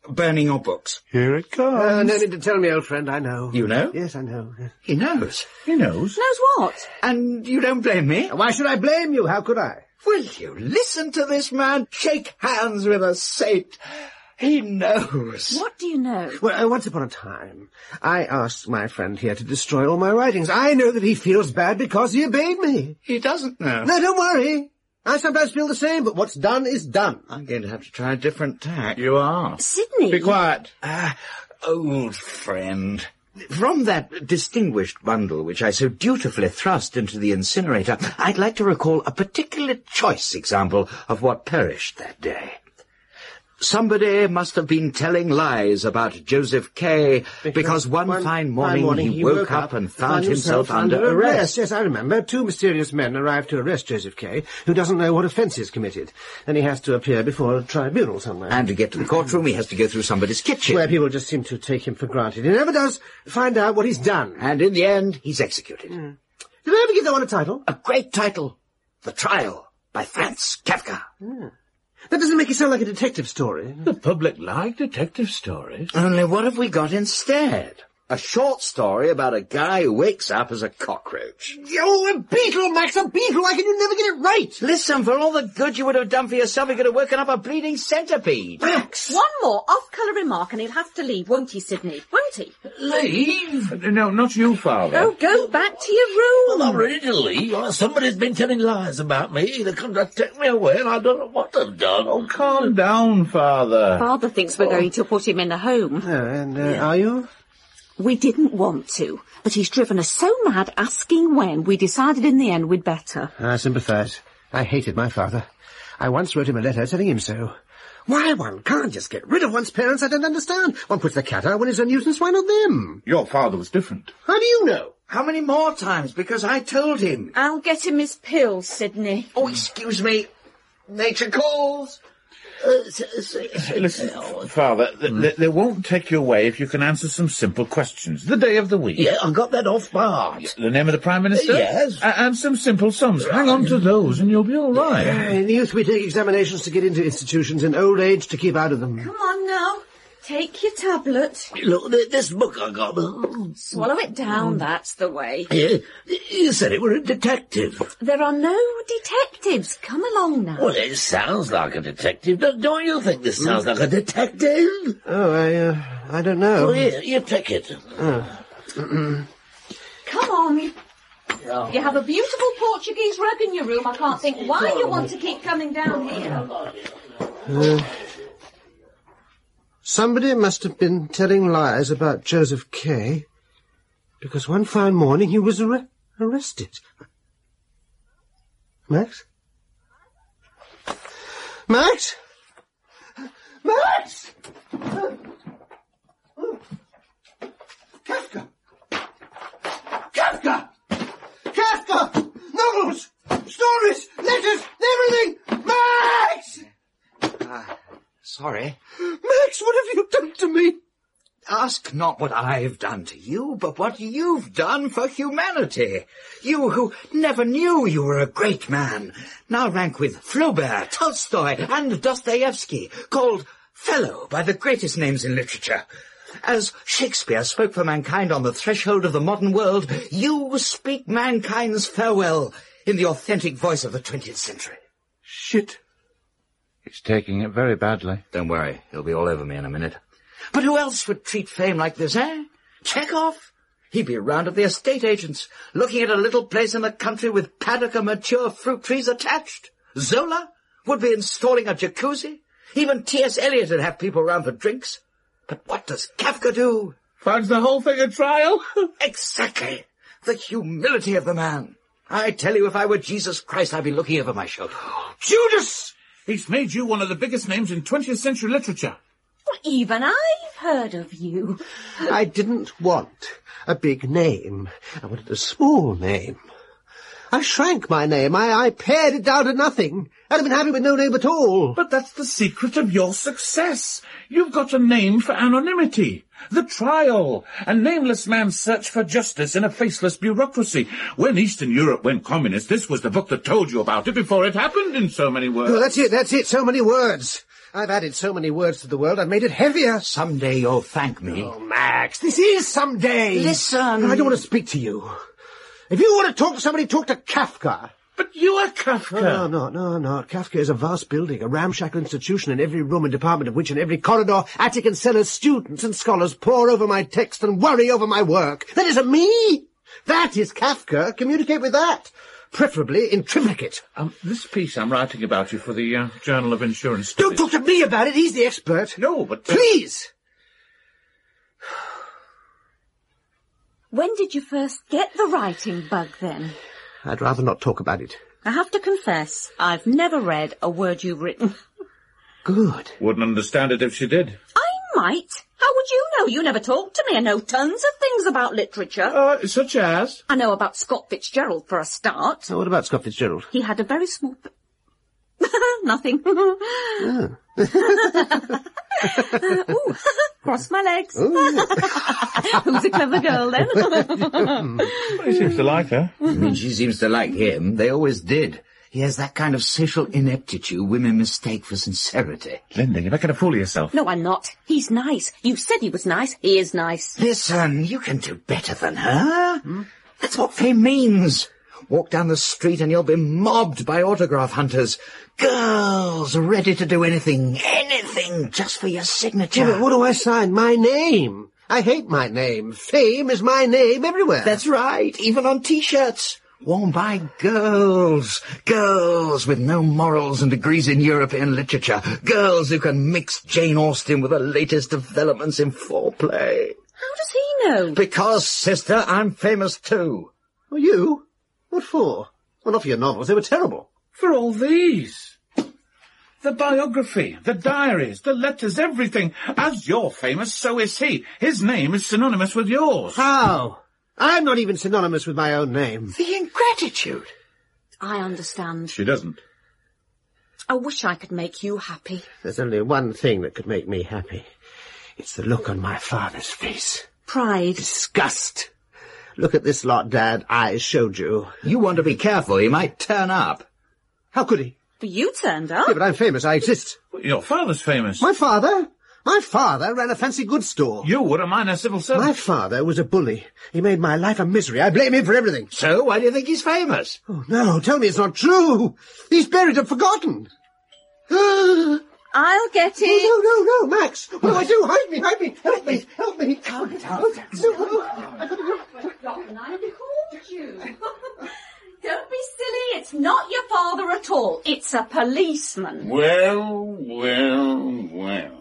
burning your books. Here it comes. Uh, no need to tell me, old friend, I know. You know? Yes, I know. He knows. He knows. Knows what? And you don't blame me? Why should I blame you? How could I? Will you listen to this man? Shake hands with a saint. He knows. What do you know? Well, uh, once upon a time, I asked my friend here to destroy all my writings. I know that he feels bad because he obeyed me. He doesn't know. No, don't worry. I sometimes feel the same, but what's done is done. I'm going to have to try a different tack. You are. Sydney. Be quiet. Ah, old friend. From that distinguished bundle which I so dutifully thrust into the incinerator, I'd like to recall a particularly choice example of what perished that day. Somebody must have been telling lies about Joseph Kay because, because one, one fine morning, morning he, he woke, woke up and found himself, himself under arrest. arrest. Yes, I remember. Two mysterious men arrived to arrest Joseph Kay, who doesn't know what offence he's committed. And he has to appear before a tribunal somewhere. And to get to the courtroom, he has to go through somebody's kitchen. Where people just seem to take him for granted. He never does find out what he's done. And in the end, he's executed. Mm. Did I ever give that one a title? A great title. The Trial by Franz Kafka. Mm. That doesn't make it sound like a detective story. The public like detective stories. Only what have we got instead? A short story about a guy who wakes up as a cockroach. Oh, a beetle, Max, a beetle! Why can you never get it right? Listen, for all the good you would have done for yourself, you could have woken up a bleeding centipede. Max! One more off-colour remark and he'll have to leave, won't he, Sydney? Won't he? Leave? No, not you, Father. Oh, go back to your room. Well, I'm ready to leave. Oh, somebody's been telling lies about me. They're going to take me away and I don't know what they've done. Oh, calm down, Father. Father thinks we're going to put him in a home. Oh, and uh, yeah. Are you? We didn't want to, but he's driven us so mad asking when we decided in the end we'd better. I sympathise. I hated my father. I once wrote him a letter telling him so. Why one can't just get rid of one's parents, I don't understand. One puts the cat out when it's a nuisance, why not them? Your father was different. How do you know? How many more times? Because I told him. I'll get him his pills, Sydney. Oh, excuse me. Nature calls. Uh, s s s Listen, Father, th th they won't take you away if you can answer some simple questions. The day of the week. Yeah, I got that off by heart. The name of the Prime Minister? Uh, yes. A and some simple sums. Hang on to those and you'll be all right. Uh, in youth we take examinations to get into institutions, in old age to keep out of them. Come on now. Take your tablet. Look, th this book I got. Swallow it down, that's the way. Yeah, you said it were a detective. There are no detectives. Come along now. Well, it sounds like a detective. Don't, don't you think this sounds like a detective? Oh, I, uh, I don't know. Well, here, you take it. Oh. Come on. You have a beautiful Portuguese rug in your room. I can't think why you want to keep coming down here. Uh, somebody must have been telling lies about Joseph Kay, because one fine morning he was ar arrested. Max? Max? Max! Kafka! Kafka! Kafka! Novels! Stories! Letters! Everything! Max! Uh, sorry. Max, what have you done to me? Ask not what I've done to you, but what you've done for humanity. You who never knew you were a great man, now rank with Flaubert, Tolstoy, and Dostoevsky, called fellow by the greatest names in literature. As Shakespeare spoke for mankind on the threshold of the modern world, you speak mankind's farewell in the authentic voice of the twentieth century. Shit. He's taking it very badly. Don't worry, he'll be all over me in a minute. But who else would treat fame like this, eh? Chekhov? He'd be round at the estate agents, looking at a little place in the country with paddock and mature fruit trees attached. Zola would be installing a jacuzzi. Even T S Eliot would have people round for drinks. But what does Kafka do? Finds the whole thing a trial? Exactly. The humility of the man. I tell you, if I were Jesus Christ, I'd be looking over my shoulder. Judas! He's made you one of the biggest names in twentieth century literature. Well, even I've heard of you. I didn't want a big name. I wanted a small name. I shrank my name. I, I pared it down to nothing. I'd have been happy with no name at all. But that's the secret of your success. You've got a name for anonymity. The Trial. A nameless man's search for justice in a faceless bureaucracy. When Eastern Europe went communist, this was the book that told you about it before it happened in so many words. Oh, that's it, that's it, so many words. I've added so many words to the world, I've made it heavier. Someday you'll thank me. Oh, Max, this is someday. Listen. I don't want to speak to you. If you want to talk to somebody, talk to Kafka. But you are Kafka. No, no, no, no. Kafka is a vast building, a ramshackle institution in every room and department of which in every corridor, attic and cellar, students and scholars pore over my text and worry over my work. That isn't me. That is Kafka. Communicate with that. Preferably in triplicate. Um, this piece I'm writing about you for the uh, Journal of Insurance Don't Studies. talk to me about it. He's the expert. No, but... Uh... Please. When did you first get the writing bug, then? I'd rather not talk about it. I have to confess, I've never read a word you've written. Good. Wouldn't understand it if she did. I might. How would you know? You never talk to me. I know tons of things about literature. Uh, such as? I know about Scott Fitzgerald, for a start. So what about Scott Fitzgerald? He had a very small... P- Nothing. Oh. Ooh, cross my legs. Who's a clever girl, then? Well, he seems to like her. I mean, she seems to like him. They always did. He has that kind of social ineptitude women mistake for sincerity. Linda, you're making a fool of yourself. No, I'm not. He's nice. You said he was nice. He is nice. Listen, you can do better than her. Hmm? That's what fame means. Walk down the street and you'll be mobbed by autograph hunters. Girls ready to do anything, anything, just for your signature. Yeah, but what do I sign? My name. I hate my name. Fame is my name everywhere. That's right, even on T-shirts. Worn by girls. Girls with no morals and degrees in European literature. Girls who can mix Jane Austen with the latest developments in foreplay. How does he know? Because, sister, I'm famous too. Well, you? What for? Well, not for your novels. They were terrible. For all these. The biography, the diaries, the letters, everything. As you're famous, so is he. His name is synonymous with yours. How? I'm not even synonymous with my own name. The ingratitude. I understand. She doesn't. I wish I could make you happy. There's only one thing that could make me happy. It's the look on my father's face. Pride. Disgust. Look at this lot, Dad. I showed you. You want to be careful. He might turn up. How could he? But you turned up. Yeah, but I'm famous. I exist. Your father's famous. My father? My father ran a fancy goods store. You were a minor civil servant. My father was a bully. He made my life a misery. I blame him for everything. So, why do you think he's famous? Oh, no, tell me it's not true. He's buried and forgotten. I'll get it. Oh, no, no, no, Max. What do I do? Hide me, hide me. Help me, help me. Calm down. I called you. Don't be silly. It's not your father at all. It's a policeman. Well, well, well.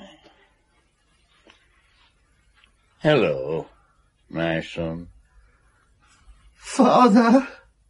Hello, my son. Father.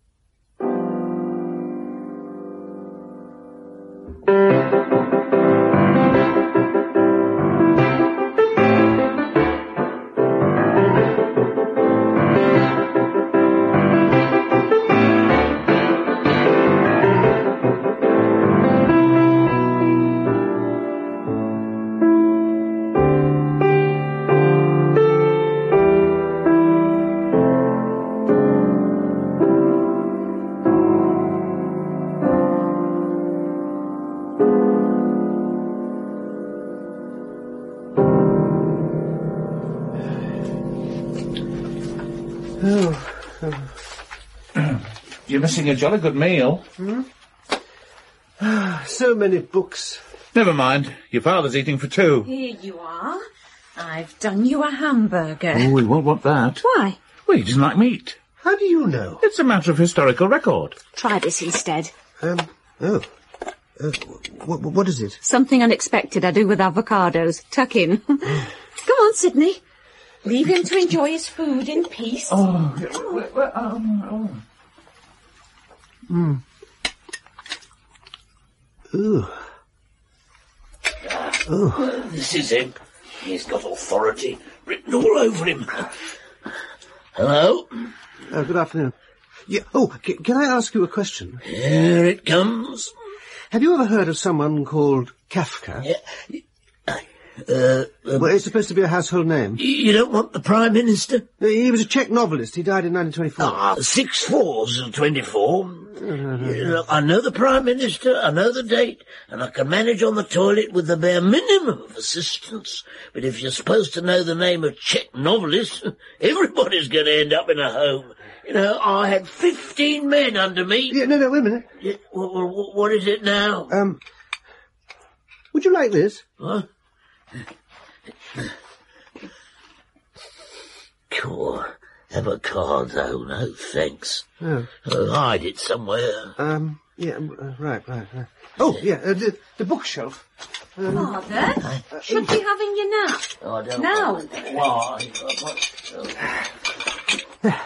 You're missing a jolly good meal. Hmm? So many books. Never mind. Your father's eating for two. Here you are. I've done you a hamburger. Oh, we won't want that. Why? Well, he doesn't like meat. How do you know? It's a matter of historical record. Try this instead. Um, oh. Uh, what, what is it? Something unexpected I do with avocados. Tuck in. Come on, Sidney. Leave him to enjoy his food in peace. Oh, well, well, um, oh. Mm. Ooh. Oh. This is him. He's got authority written all over him. Hello? Oh, good afternoon. Yeah, oh, c- can I ask you a question? Here it comes. Have you ever heard of someone called Kafka? Yeah. Uh, um, Well, it's supposed to be a household name. you don't want the Prime Minister? He was a Czech novelist. He died in nineteen twenty-four. Ah, six fours and twenty-four. Look, I know the Prime Minister, I know the date, and I can manage on the toilet with the bare minimum of assistance. But if you're supposed to know the name of Czech novelist, everybody's going to end up in a home. You know, I had fifteen men under me. Yeah, no, no, wait a minute. Yeah, what, what, what is it now? Um, would you like this? Huh? Cool. Have a card, though, no thanks. Oh. I'll hide it somewhere. Um, yeah, um, uh, right, right, right. Oh, yeah, uh, the, the bookshelf. Um, Father, should be having your nap. Oh, I don't Now. know why.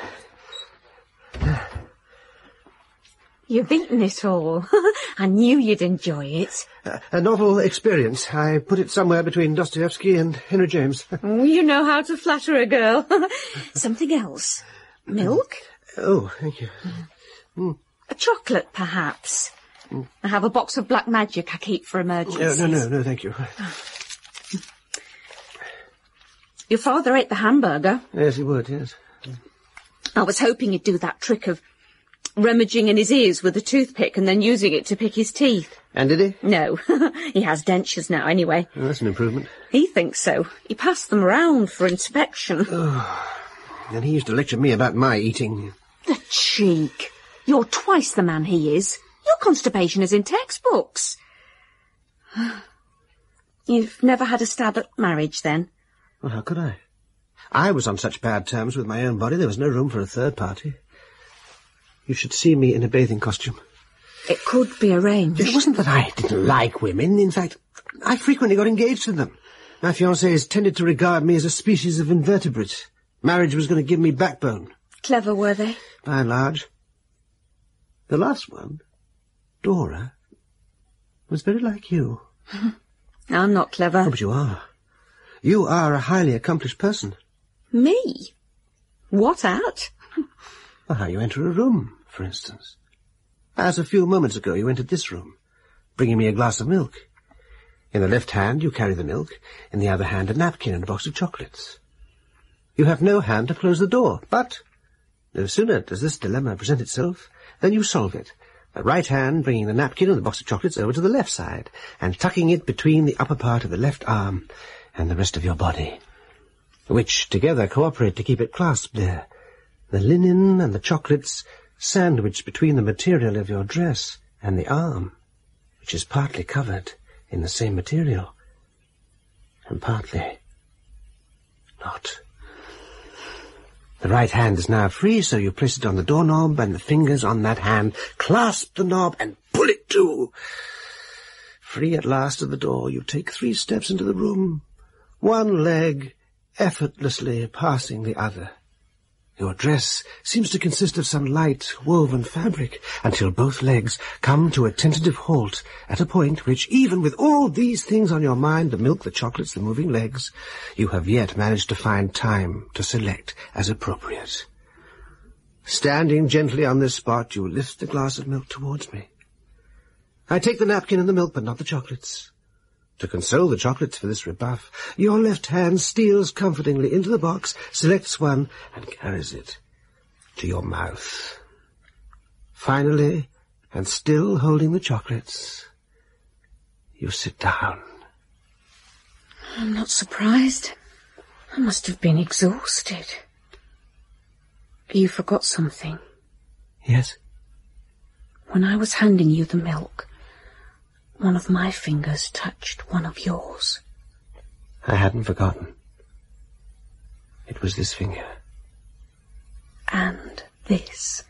You've eaten it all. I knew you'd enjoy it. uh, a novel experience. I put it somewhere between Dostoevsky and Henry James. Oh, you know how to flatter a girl. Something else. Milk? Oh, thank you. A chocolate, perhaps? I have a box of black magic I keep for emergencies. No, no, no, no, thank you. Your father ate the hamburger. Yes, he would, yes. I was hoping he'd do that trick of rummaging in his ears with a toothpick and then using it to pick his teeth. And did he? No, he has dentures now anyway. Oh, that's an improvement. He thinks so. He passed them around for inspection. And he used to lecture me about my eating. The cheek. You're twice the man he is. Your constipation is in textbooks. You've never had a stab at marriage, then? Well, how could I? I was on such bad terms with my own body, there was no room for a third party. You should see me in a bathing costume. It could be arranged. It wasn't that I didn't like women. In fact, I frequently got engaged to them. My fiancés tended to regard me as a species of invertebrate. Marriage was going to give me backbone. Clever, were they? By and large. The last one, Dora, was very like you. I'm not clever. Oh, but you are. You are a highly accomplished person. Me? What at? Well, how you enter a room, for instance. As a few moments ago you entered this room, bringing me a glass of milk. In the left hand you carry the milk, in the other hand a napkin and a box of chocolates. You have no hand to close the door, but no sooner does this dilemma present itself than you solve it. The right hand bringing the napkin and the box of chocolates over to the left side, and tucking it between the upper part of the left arm and the rest of your body, which together cooperate to keep it clasped there. The linen and the chocolates sandwiched between the material of your dress and the arm, which is partly covered in the same material, and partly not. The right hand is now free, so you place it on the doorknob, and the fingers on that hand clasp the knob and pull it to. Free at last of the door, you take three steps into the room, one leg effortlessly passing the other. Your dress seems to consist of some light woven fabric, until both legs come to a tentative halt at a point which, even with all these things on your mind, the milk, the chocolates, the moving legs, you have yet managed to find time to select as appropriate. Standing gently on this spot, you lift the glass of milk towards me. I take the napkin and the milk, but not the chocolates. To console the chocolates for this rebuff, your left hand steals comfortingly into the box, selects one, and carries it to your mouth. Finally, and still holding the chocolates, you sit down. I'm not surprised. I must have been exhausted. You forgot something. Yes? When I was handing you the milk, one of my fingers touched one of yours. I hadn't forgotten. It was this finger. And this.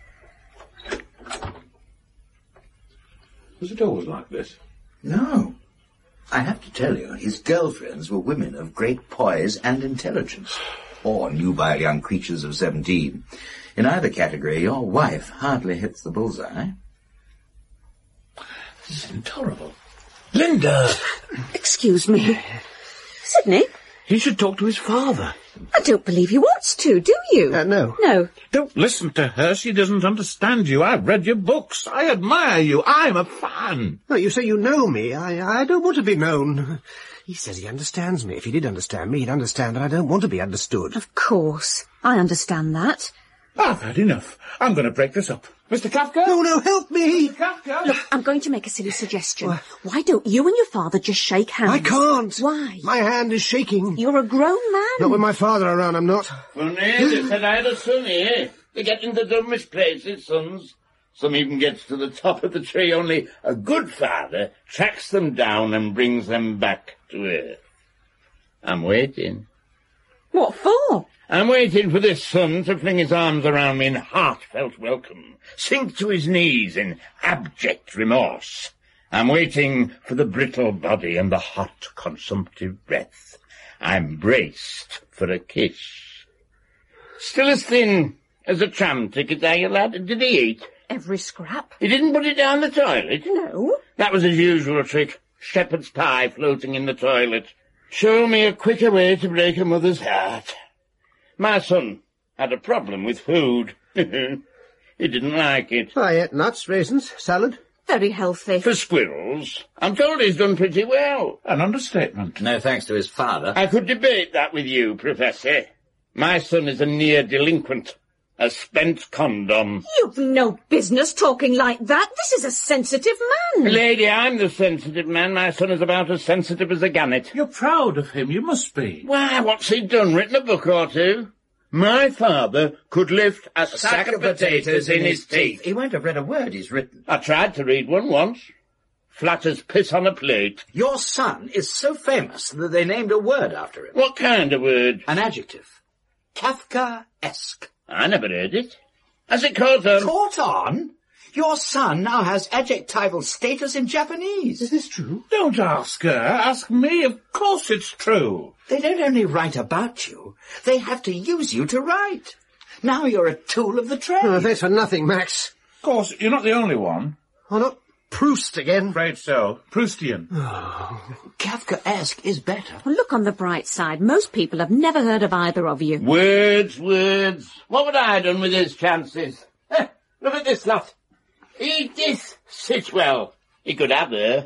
Was it always like this? No. I have to tell you, his girlfriends were women of great poise and intelligence, or nubile young creatures of seventeen. In either category, your wife hardly hits the bullseye. This is intolerable. Linda! Excuse me. Sydney, He should talk to his father. I don't believe he wants to, do you? Uh, no. No. Don't listen to her. She doesn't understand you. I've read your books. I admire you. I'm a fan. Oh, you say you know me. I, I don't want to be known. He says he understands me. If he did understand me, he'd understand that I don't want to be understood. Of course. I understand that. I've had enough. I'm going to break this up. Mister Kafka? No, no, help me! Mister Kafka? Look, I'm going to make a silly suggestion. What? Why don't you and your father just shake hands? I can't. Why? My hand is shaking. You're a grown man. Not with my father around, I'm not. Funny, they said I had a son here. They get into the dumbest places, sons. Some even gets to the top of the tree, only a good father tracks them down and brings them back to earth. I'm waiting. What for? I'm waiting for this son to fling his arms around me in heartfelt welcome, sink to his knees in abject remorse. I'm waiting for the brittle body and the hot, consumptive breath. I'm braced for a kiss. Still as thin as a tram ticket, are you, lad? Did he eat? Every scrap. He didn't put it down the toilet? No. That was his usual trick. Shepherd's pie floating in the toilet. Show me a quicker way to break a mother's heart. My son had a problem with food. He didn't like it. I ate nuts, raisins, salad. Very healthy. For squirrels, I'm told he's done pretty well. An understatement. No thanks to his father. I could debate that with you, Professor. My son is a near delinquent. A spent condom. You've no business talking like that. This is a sensitive man. Lady, I'm the sensitive man. My son is about as sensitive as a gannet. You're proud of him. You must be. Why, what's he done? Written a book or two? My father could lift a, a sack, sack of potatoes in his teeth. He won't have read a word he's written. I tried to read one once. Flat as piss on a plate. Your son is so famous that they named a word after him. What kind of word? An adjective. Kafka-esque. I never heard it. Has it caught on? Caught on? Your son now has adjectival status in Japanese. Is this true? Don't ask her. Ask me. Of course it's true. They don't only write about you, they have to use you to write. Now you're a tool of the trade. Oh, thanks for nothing, Max. Of course, you're not the only one. Oh, not Proust again. Afraid so. Proustian. Kafkaesque is better. Well, look on the bright side. Most people have never heard of either of you. Words, words. What would I have done with his chances? Eh, look at this lot. Edith Sitwell. He could have her.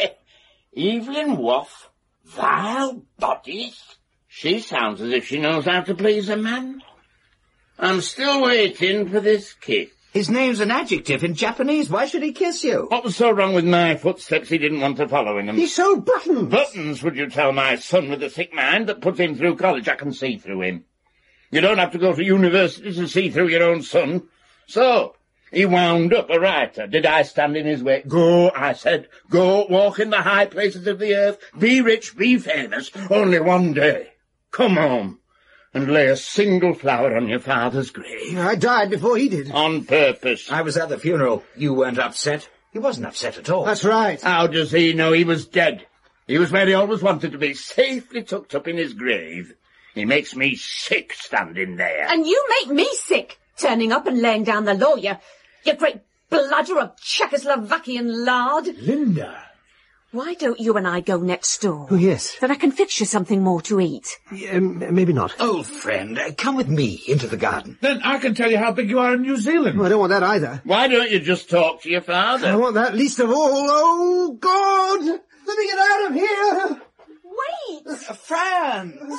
Evelyn Waugh. Vile bodies. She sounds as if she knows how to please a man. I'm still waiting for this kiss. His name's an adjective in Japanese. Why should he kiss you? What was so wrong with my footsteps he didn't want to follow in them? He sewed buttons. Buttons, would you tell my son with a sick mind that puts him through college? I can see through him. You don't have to go to university to see through your own son. So, he wound up a writer. Did I stand in his way? Go, I said. Go, walk in the high places of the earth. Be rich, be famous. Only one day. Come home. And lay a single flower on your father's grave. I died before he did. On purpose. I was at the funeral. You weren't upset. He wasn't upset at all. That's right. How does he know he was dead? He was where he always wanted to be, safely tucked up in his grave. He makes me sick standing there. And you make me sick, turning up and laying down the law, you, you great bludger of Czechoslovakian lard. Linda. Why don't you and I go next door? Oh, yes. Then I can fix you something more to eat. Yeah, m- maybe not. Old friend, uh, come with me into the garden. Then I can tell you how big you are in New Zealand. Oh, I don't want that either. Why don't you just talk to your father? I want that least of all. Oh, God! Let me get out of here! Wait! Uh, Fran!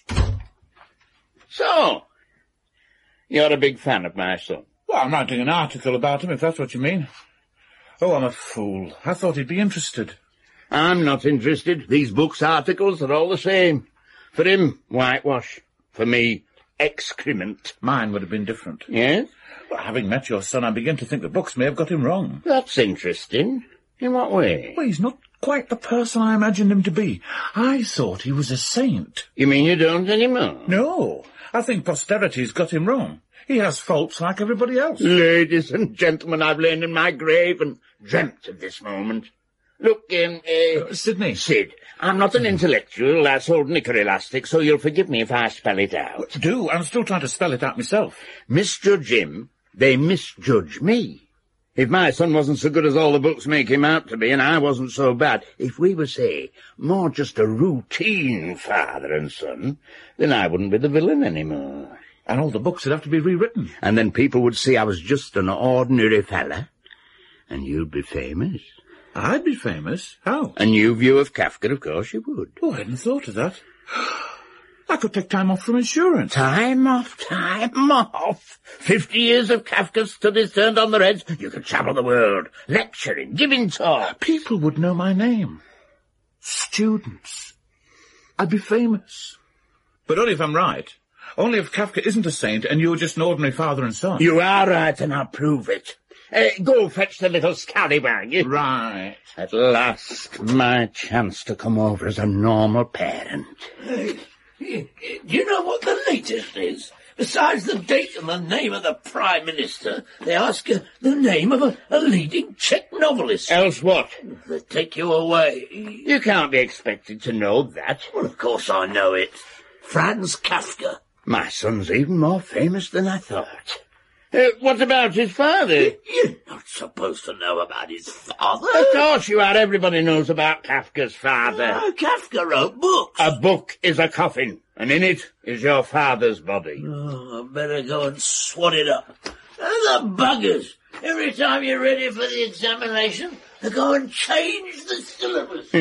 So, you're a big fan of my son? Well, I'm writing an article about him, if that's what you mean. Oh, I'm a fool. I thought he'd be interested. I'm not interested. These books, articles, are all the same. For him, whitewash. For me, excrement. Mine would have been different. Yes? Well, having met your son, I begin to think the books may have got him wrong. That's interesting. In what way? Well, he's not quite the person I imagined him to be. I thought he was a saint. You mean you don't anymore? No, I think posterity's got him wrong. He has faults like everybody else. Ladies and gentlemen, I've lain in my grave and dreamt of this moment. Look, um, uh, Uh, Sydney. Sid, I'm not an intellectual. I sold knicker elastic, so you'll forgive me if I spell it out. Do, I'm still trying to spell it out myself. Misjudge him, they misjudge me. If my son wasn't so good as all the books make him out to be, and I wasn't so bad, if we were, say, more just a routine father and son, then I wouldn't be the villain anymore. And all the books would have to be rewritten. And then people would see I was just an ordinary fella, and you'd be famous. I'd be famous? How? A new view of Kafka, of course you would. Oh, I hadn't thought of that. I could take time off from insurance. Time off, time off. Fifty years of Kafka's studies turned on their heads. You could travel the world, lecturing, giving talks. People would know my name. Students. I'd be famous. But only if I'm right. Only if Kafka isn't a saint and you're just an ordinary father and son. You are right, and I'll prove it. Uh, go fetch the little scallywag. Right. At last, my chance to come over as a normal parent. Do you know what the latest is? Besides the date and the name of the Prime Minister, they ask uh, the name of a, a leading Czech novelist. Else what? They take you away. You can't be expected to know that. Well, of course I know it. Franz Kafka. My son's even more famous than I thought. Uh, what about his father? You're not supposed to know about his father. Of course you are. Everybody knows about Kafka's father. Oh, Kafka wrote books. A book is a coffin, and in it is your father's body. Oh, I better go and swat it up. Oh, the buggers. Every time you're ready for the examination, they go and change the syllabus.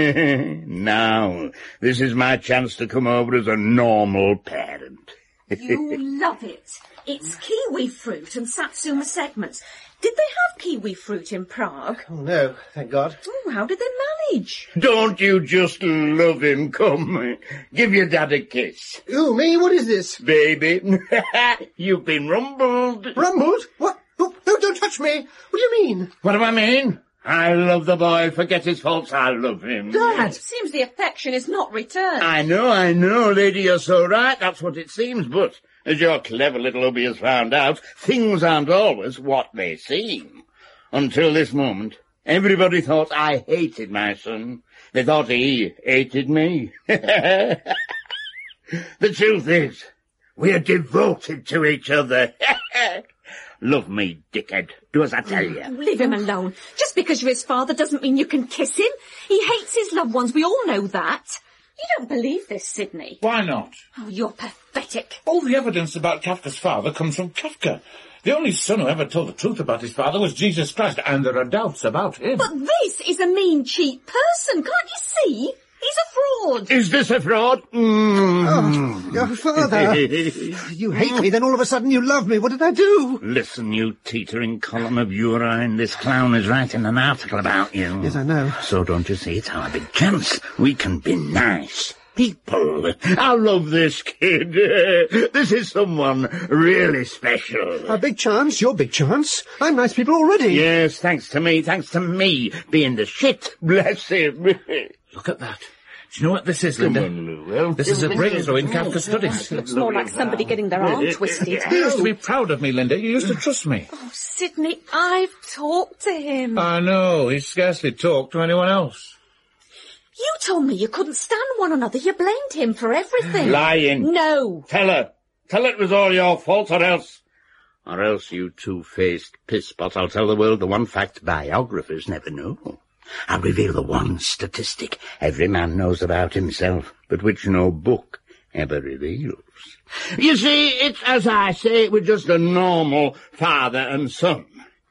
Now, this is my chance to come over as a normal parent. You love it. It's kiwi fruit and satsuma segments. Did they have kiwi fruit in Prague? Oh, no, thank God. Oh, how did they manage? Don't you just love him? Come, give your dad a kiss. Ooh, me, what is this? Baby, you've been rumbled. Rumbled? What? Oh, no, don't touch me. What do you mean? What do I mean? I love the boy. Forget his faults. I love him. Dad! It seems the affection is not returned. I know, I know, lady, you're so right. That's what it seems, but as your clever little hubby has found out, things aren't always what they seem. Until this moment, everybody thought I hated my son. They thought he hated me. The truth is, we're devoted to each other. Love me, dickhead. Do as I tell you. Leave him alone. Just because you're his father doesn't mean you can kiss him. He hates his loved ones. We all know that. You don't believe this, Sidney. Why not? Oh, you're pathetic. All the evidence about Kafka's father comes from Kafka. The only son who ever told the truth about his father was Jesus Christ, and there are doubts about him. But this is a mean, cheap person. Can't you see? He's a fraud. Is this a fraud? Mm. Oh, your father. You hate me, then all of a sudden you love me. What did I do? Listen, you teetering column of urine. This clown is writing an article about you. Yes, I know. So don't you see, it's our big chance. We can be nice people. I love this kid. This is someone really special. A big chance, your big chance. I'm nice people already. Yes, thanks to me, thanks to me being the shit. Bless him. Look at that. Do you know what this is, Linda? Well, This is a breakthrough in Kafka studies. Looks more like somebody getting their arm twisted. You used to be proud of me, Linda. You used to trust me. Oh, Sidney, I've talked to him. I know. He scarcely talked to anyone else. You told me you couldn't stand one another. You blamed him for everything. Lying. No. Tell her. Tell her it was all your fault, or else... Or else, you two-faced piss-pot, I'll tell the world the one fact biographers never know. I'll reveal the one statistic every man knows about himself, but which no book ever reveals. You see, it's as I say, we're just a normal father and son.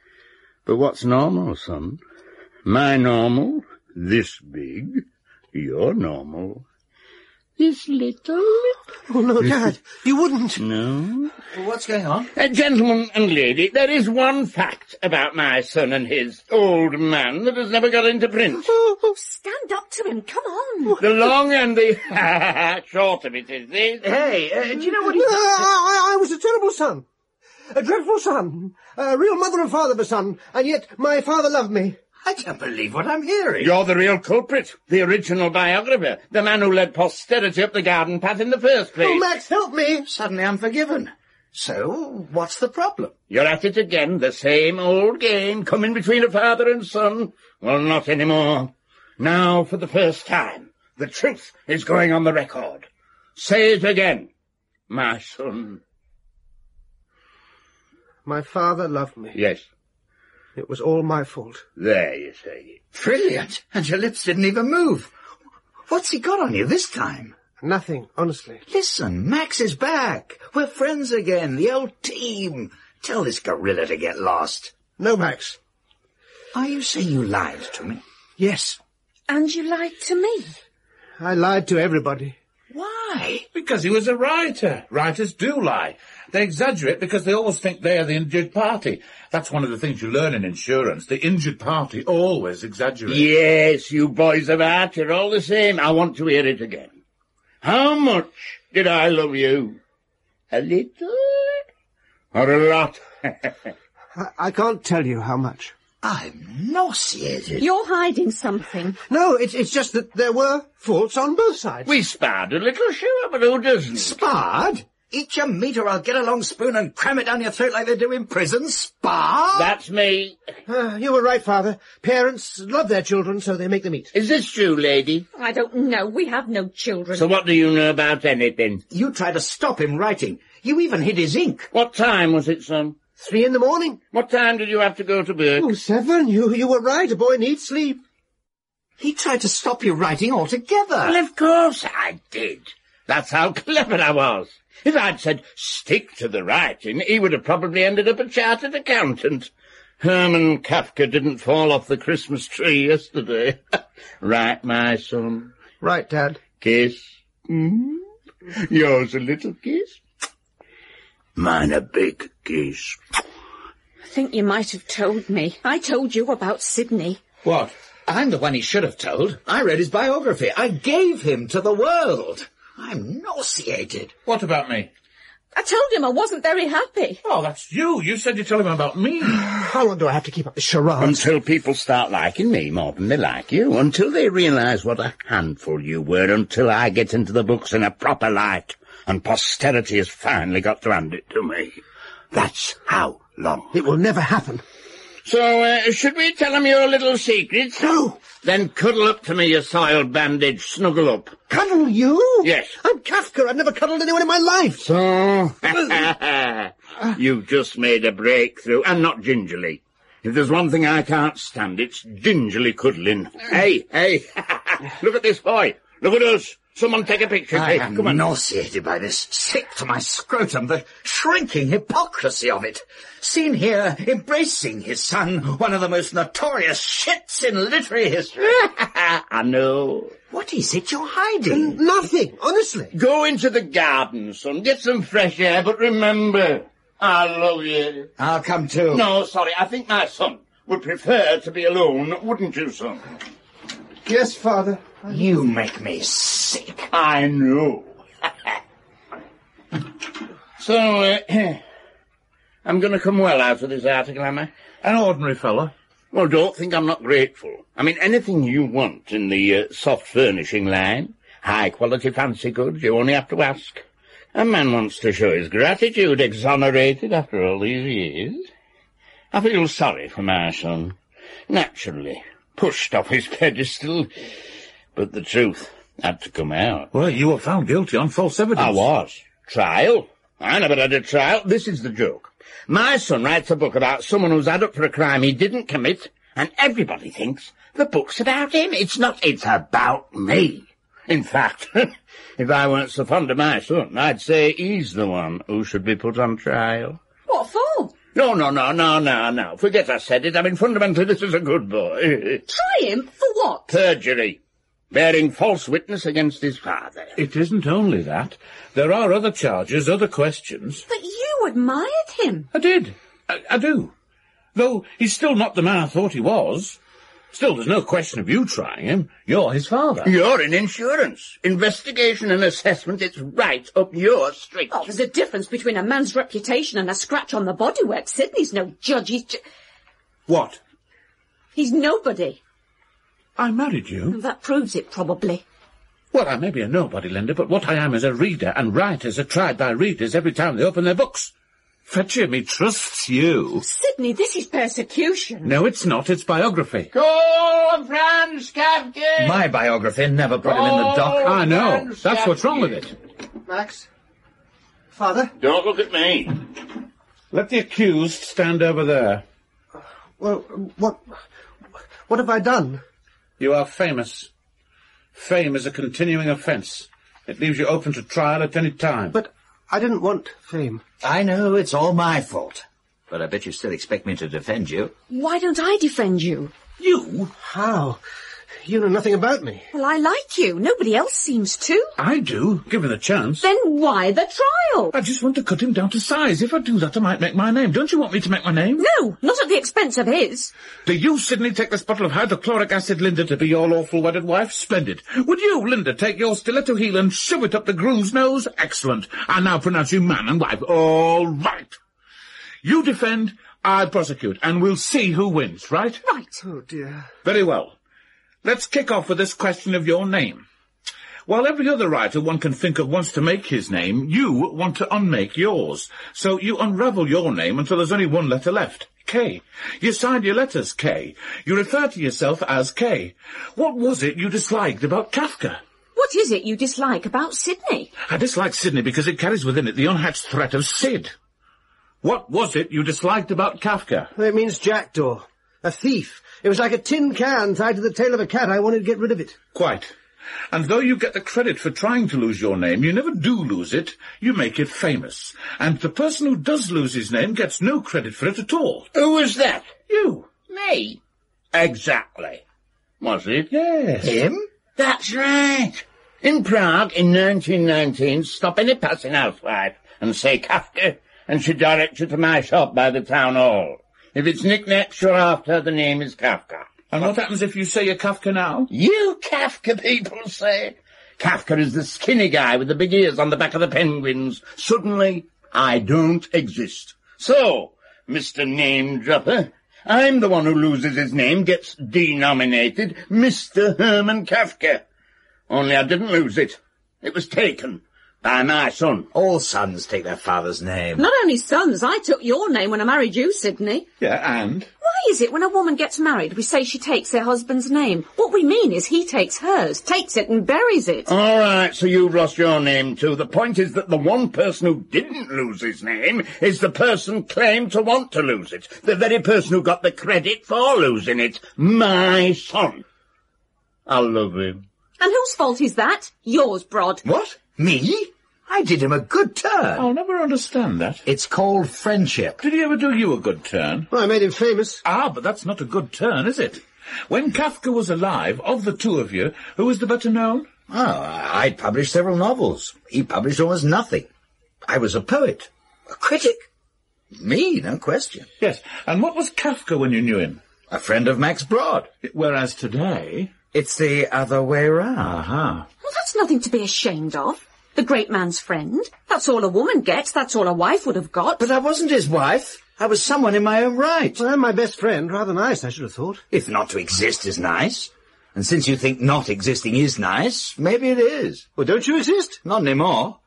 But what's normal, son? My normal, this big. Your normal, this little. Oh, no, Dad, you wouldn't. No. What's going on? Uh, gentleman and lady, there is one fact about my son and his old man that has never got into print. Oh, stand up to him. Come on. The long and the short of it is this. Hey, uh, do you know what he... I, I, I was a terrible son. A dreadful son. A real mother and father of a son. And yet my father loved me. I can't believe what I'm hearing. You're the real culprit, the original biographer, the man who led posterity up the garden path in the first place. Oh, Max, help me. Suddenly I'm forgiven. So, what's the problem? You're at it again, the same old game, coming between a father and son. Well, not anymore. Now, for the first time, the truth is going on the record. Say it again, my son. My father loved me. Yes. It was all my fault. There you say. Brilliant. And your lips didn't even move. What's he got on you this time? Nothing, honestly. Listen, Max is back. We're friends again, the old team. Tell this gorilla to get lost. No, Max. Are you saying you lied to me? Yes. And you lied to me. I lied to everybody. Why? Because he was a writer. Writers do lie. They exaggerate because they always think they are the injured party. That's one of the things you learn in insurance. The injured party always exaggerates. Yes, you boys of art, you're all the same. I want to hear it again. How much did I love you? A little? Or a lot? I, I can't tell you how much. I'm nauseated. You're hiding something. No, it's, it's just that there were faults on both sides. We sparred a little, sure, but who doesn't? Sparred? Eat your meat or I'll get a long spoon and cram it down your throat like they do in prison. Spar? That's me. Uh, you were right, Father. Parents love their children, so they make them eat. Is this true, lady? I don't know. We have no children. So what do you know about anything? You tried to stop him writing. You even hid his ink. What time was it, son? Three in the morning. What time did you have to go to bed? Oh, seven. You, you were right. A boy needs sleep. He tried to stop you writing altogether. Well, of course I did. That's how clever I was. If I'd said, stick to the writing, he would have probably ended up a chartered accountant. Herman Kafka didn't fall off the Christmas tree yesterday. Right, my son? Right, Dad. Kiss. Mm? Yours a little kiss? Mine a big kiss. I think you might have told me. I told you about Sydney. What? I'm the one he should have told. I read his biography. I gave him to the world. I'm nauseated. What about me? I told him I wasn't very happy. Oh, that's you. You said you'd tell him about me. How long do I have to keep up this charade? Until people start liking me more than they like you. Until they realise what a handful you were. Until I get into the books in a proper light. And posterity has finally got to hand it to me. That's how long. It will never happen. So, uh, should we tell them your little secrets? No. Then cuddle up to me, you soiled bandage. Snuggle up. Cuddle you? Yes. I'm Kafka. I've never cuddled anyone in my life. So, you've just made a breakthrough, and not gingerly. If there's one thing I can't stand, it's gingerly cuddling. Hey, hey, look at this boy. Look at us. Someone take a picture. I Hey, am come on. nauseated by this, sick to my scrotum, the shrinking hypocrisy of it. Seen here embracing his son, one of the most notorious shits in literary history. I know. What is it you're hiding? Nothing, honestly. Go into the garden, son. Get some fresh air, but remember, I love you. I'll come too. No, sorry, I think my son would prefer to be alone, wouldn't you, son? Yes, Father. You make me sick. I know. So, uh, I'm going to come well out of this article, am I? An ordinary fellow. Well, don't think I'm not grateful. I mean, anything you want in the uh, soft furnishing line, high-quality fancy goods, you only have to ask. A man wants to show his gratitude, exonerated after all these years. I feel sorry for my son. Naturally, pushed off his pedestal. But the truth had to come out. Well, you were found guilty on false evidence. I was. Trial? I never had a trial. This is the joke. My son writes a book about someone who's had up for a crime he didn't commit, and everybody thinks the book's about him. It's not. It's about me. In fact, if I weren't so fond of my son, I'd say he's the one who should be put on trial. What for? No, no, no, no, no, no. Forget I said it. I mean, fundamentally, this is a good boy. Try him? For what? Perjury. Bearing false witness against his father. It isn't only that. There are other charges, other questions. But you admired him. I did. I, I do. Though he's still not the man I thought he was. Still, there's no question of you trying him. You're his father. You're in insurance. Investigation and assessment, it's right up your street. Oh, there's a difference between a man's reputation and a scratch on the bodywork. Sydney's no judge. He's ju- What? He's nobody. I married you. That proves it, probably. Well, I may be a nobody, Linda, but what I am is a reader, and writers are tried by readers every time they open their books. Fetcher me trusts you. Sydney, this is persecution. No, it's not. It's biography. Go, Franz Kafka! My biography never put him in the dock. I know. That's what's wrong with it. Max? Father? Don't look at me. Let the accused stand over there. Well, what... what have I done? You are famous. Fame is a continuing offence. It leaves you open to trial at any time. But I didn't want fame. I know it's all my fault, but I bet you still expect me to defend you. Why don't I defend you? You? How? You know nothing about me. Well, I like you. Nobody else seems to. I do, given the chance. Then why the trial? I just want to cut him down to size. If I do that, I might make my name. Don't you want me to make my name? No, not at the expense of his. Do you, Sidney, take this bottle of hydrochloric acid, Linda, to be your lawful wedded wife? Splendid. Would you, Linda, take your stiletto heel and shove it up the groom's nose? Excellent. I now pronounce you man and wife. All right. You defend, I prosecute, and we'll see who wins, right? Right. Oh, dear. Very well. Let's kick off with this question of your name. While every other writer one can think of wants to make his name, you want to unmake yours. So you unravel your name until there's only one letter left, K. You sign your letters K. You refer to yourself as K. What was it you disliked about Kafka? What is it you dislike about Sidney? I dislike Sidney because it carries within it the unhatched threat of Sid. What was it you disliked about Kafka? It means jackdaw. A thief. It was like a tin can tied to the tail of a cat. I wanted to get rid of it. Quite. And though you get the credit for trying to lose your name, you never do lose it. You make it famous. And the person who does lose his name gets no credit for it at all. Who was that? You. Me? Exactly. Was it? Yes. Him? That's right. In Prague, in nineteen nineteen, stop any passing housewife and say Kafka, and she directs you to my shop by the town hall. If it's knick-knacks you're after, the name is Kafka. And what happens if you say you're Kafka now? You Kafka people say. Kafka is the skinny guy with the big ears on the back of the penguins. Suddenly, I don't exist. So, Mister Name Dropper, I'm the one who loses his name, gets denominated Mister Herman Kafka. Only I didn't lose it. It was taken by my son. All sons take their father's name. Not only sons, I took your name when I married you, Sidney. Yeah, and? Why is it when a woman gets married, we say she takes her husband's name? What we mean is he takes hers, takes it and buries it. All right, so you've lost your name too. The point is that the one person who didn't lose his name is the person claimed to want to lose it. The very person who got the credit for losing it. My son. I love him. And whose fault is that? Yours, Brod. What? Me? I did him a good turn. I'll never understand that. It's called friendship. Did he ever do you a good turn? Well, I made him famous. Ah, but that's not a good turn, is it? When Kafka was alive, of the two of you, who was the better known? Oh, I'd published several novels. He published almost nothing. I was a poet. A critic. Me, no question. Yes, and what was Kafka when you knew him? A friend of Max Brod. Whereas today... It's the other way round. Aha. Well, that's nothing to be ashamed of. The great man's friend. That's all a woman gets. That's all a wife would have got. But I wasn't his wife. I was someone in my own right. Well, I'm my best friend. Rather nice, I should have thought. If not to exist is nice. And since you think not existing is nice, maybe it is. Well, don't you exist? Not anymore.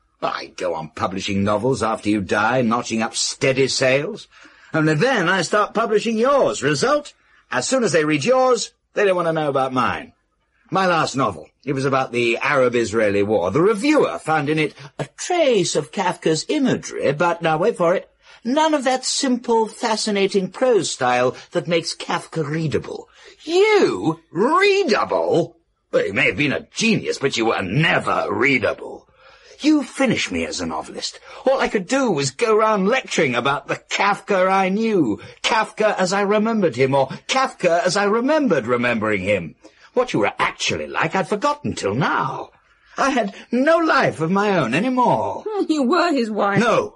I go on publishing novels after you die, notching up steady sales. Only then I start publishing yours. Result? As soon as they read yours, they don't want to know about mine. My last novel, it was about the Arab-Israeli war. The reviewer found in it a trace of Kafka's imagery, but, now wait for it, none of that simple, fascinating prose style that makes Kafka readable. You? Readable? Well, you may have been a genius, but you were never readable. You finished me as a novelist. All I could do was go round lecturing about the Kafka I knew, Kafka as I remembered him, or Kafka as I remembered remembering him. What you were actually like I'd forgotten till now. I had no life of my own anymore. You were his wife. No,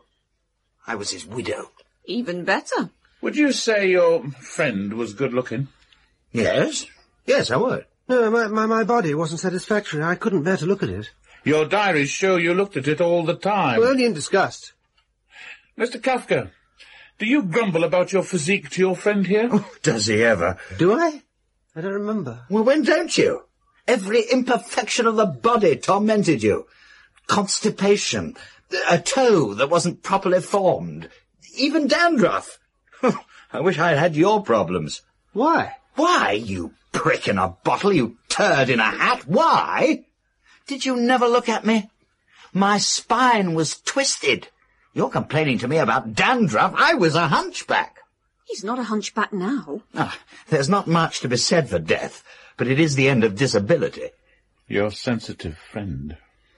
I was his widow. Even better. Would you say your friend was good-looking? Yes, yes, I would. No, my, my, my body wasn't satisfactory. I couldn't bear to look at it. Your diaries show you looked at it all the time. Well, only in disgust. Mister Kafka, do you grumble about your physique to your friend here? Oh, does he ever? Do I? I don't remember. Well, when don't you? Every imperfection of the body tormented you. Constipation, a toe that wasn't properly formed, even dandruff. I wish I'd had your problems. Why? Why, you prick in a bottle, you turd in a hat, why? Did you never look at me? My spine was twisted. You're complaining to me about dandruff. I was a hunchback. He's not a hunchback now. Ah, there's not much to be said for death, but it is the end of disability. Your sensitive friend.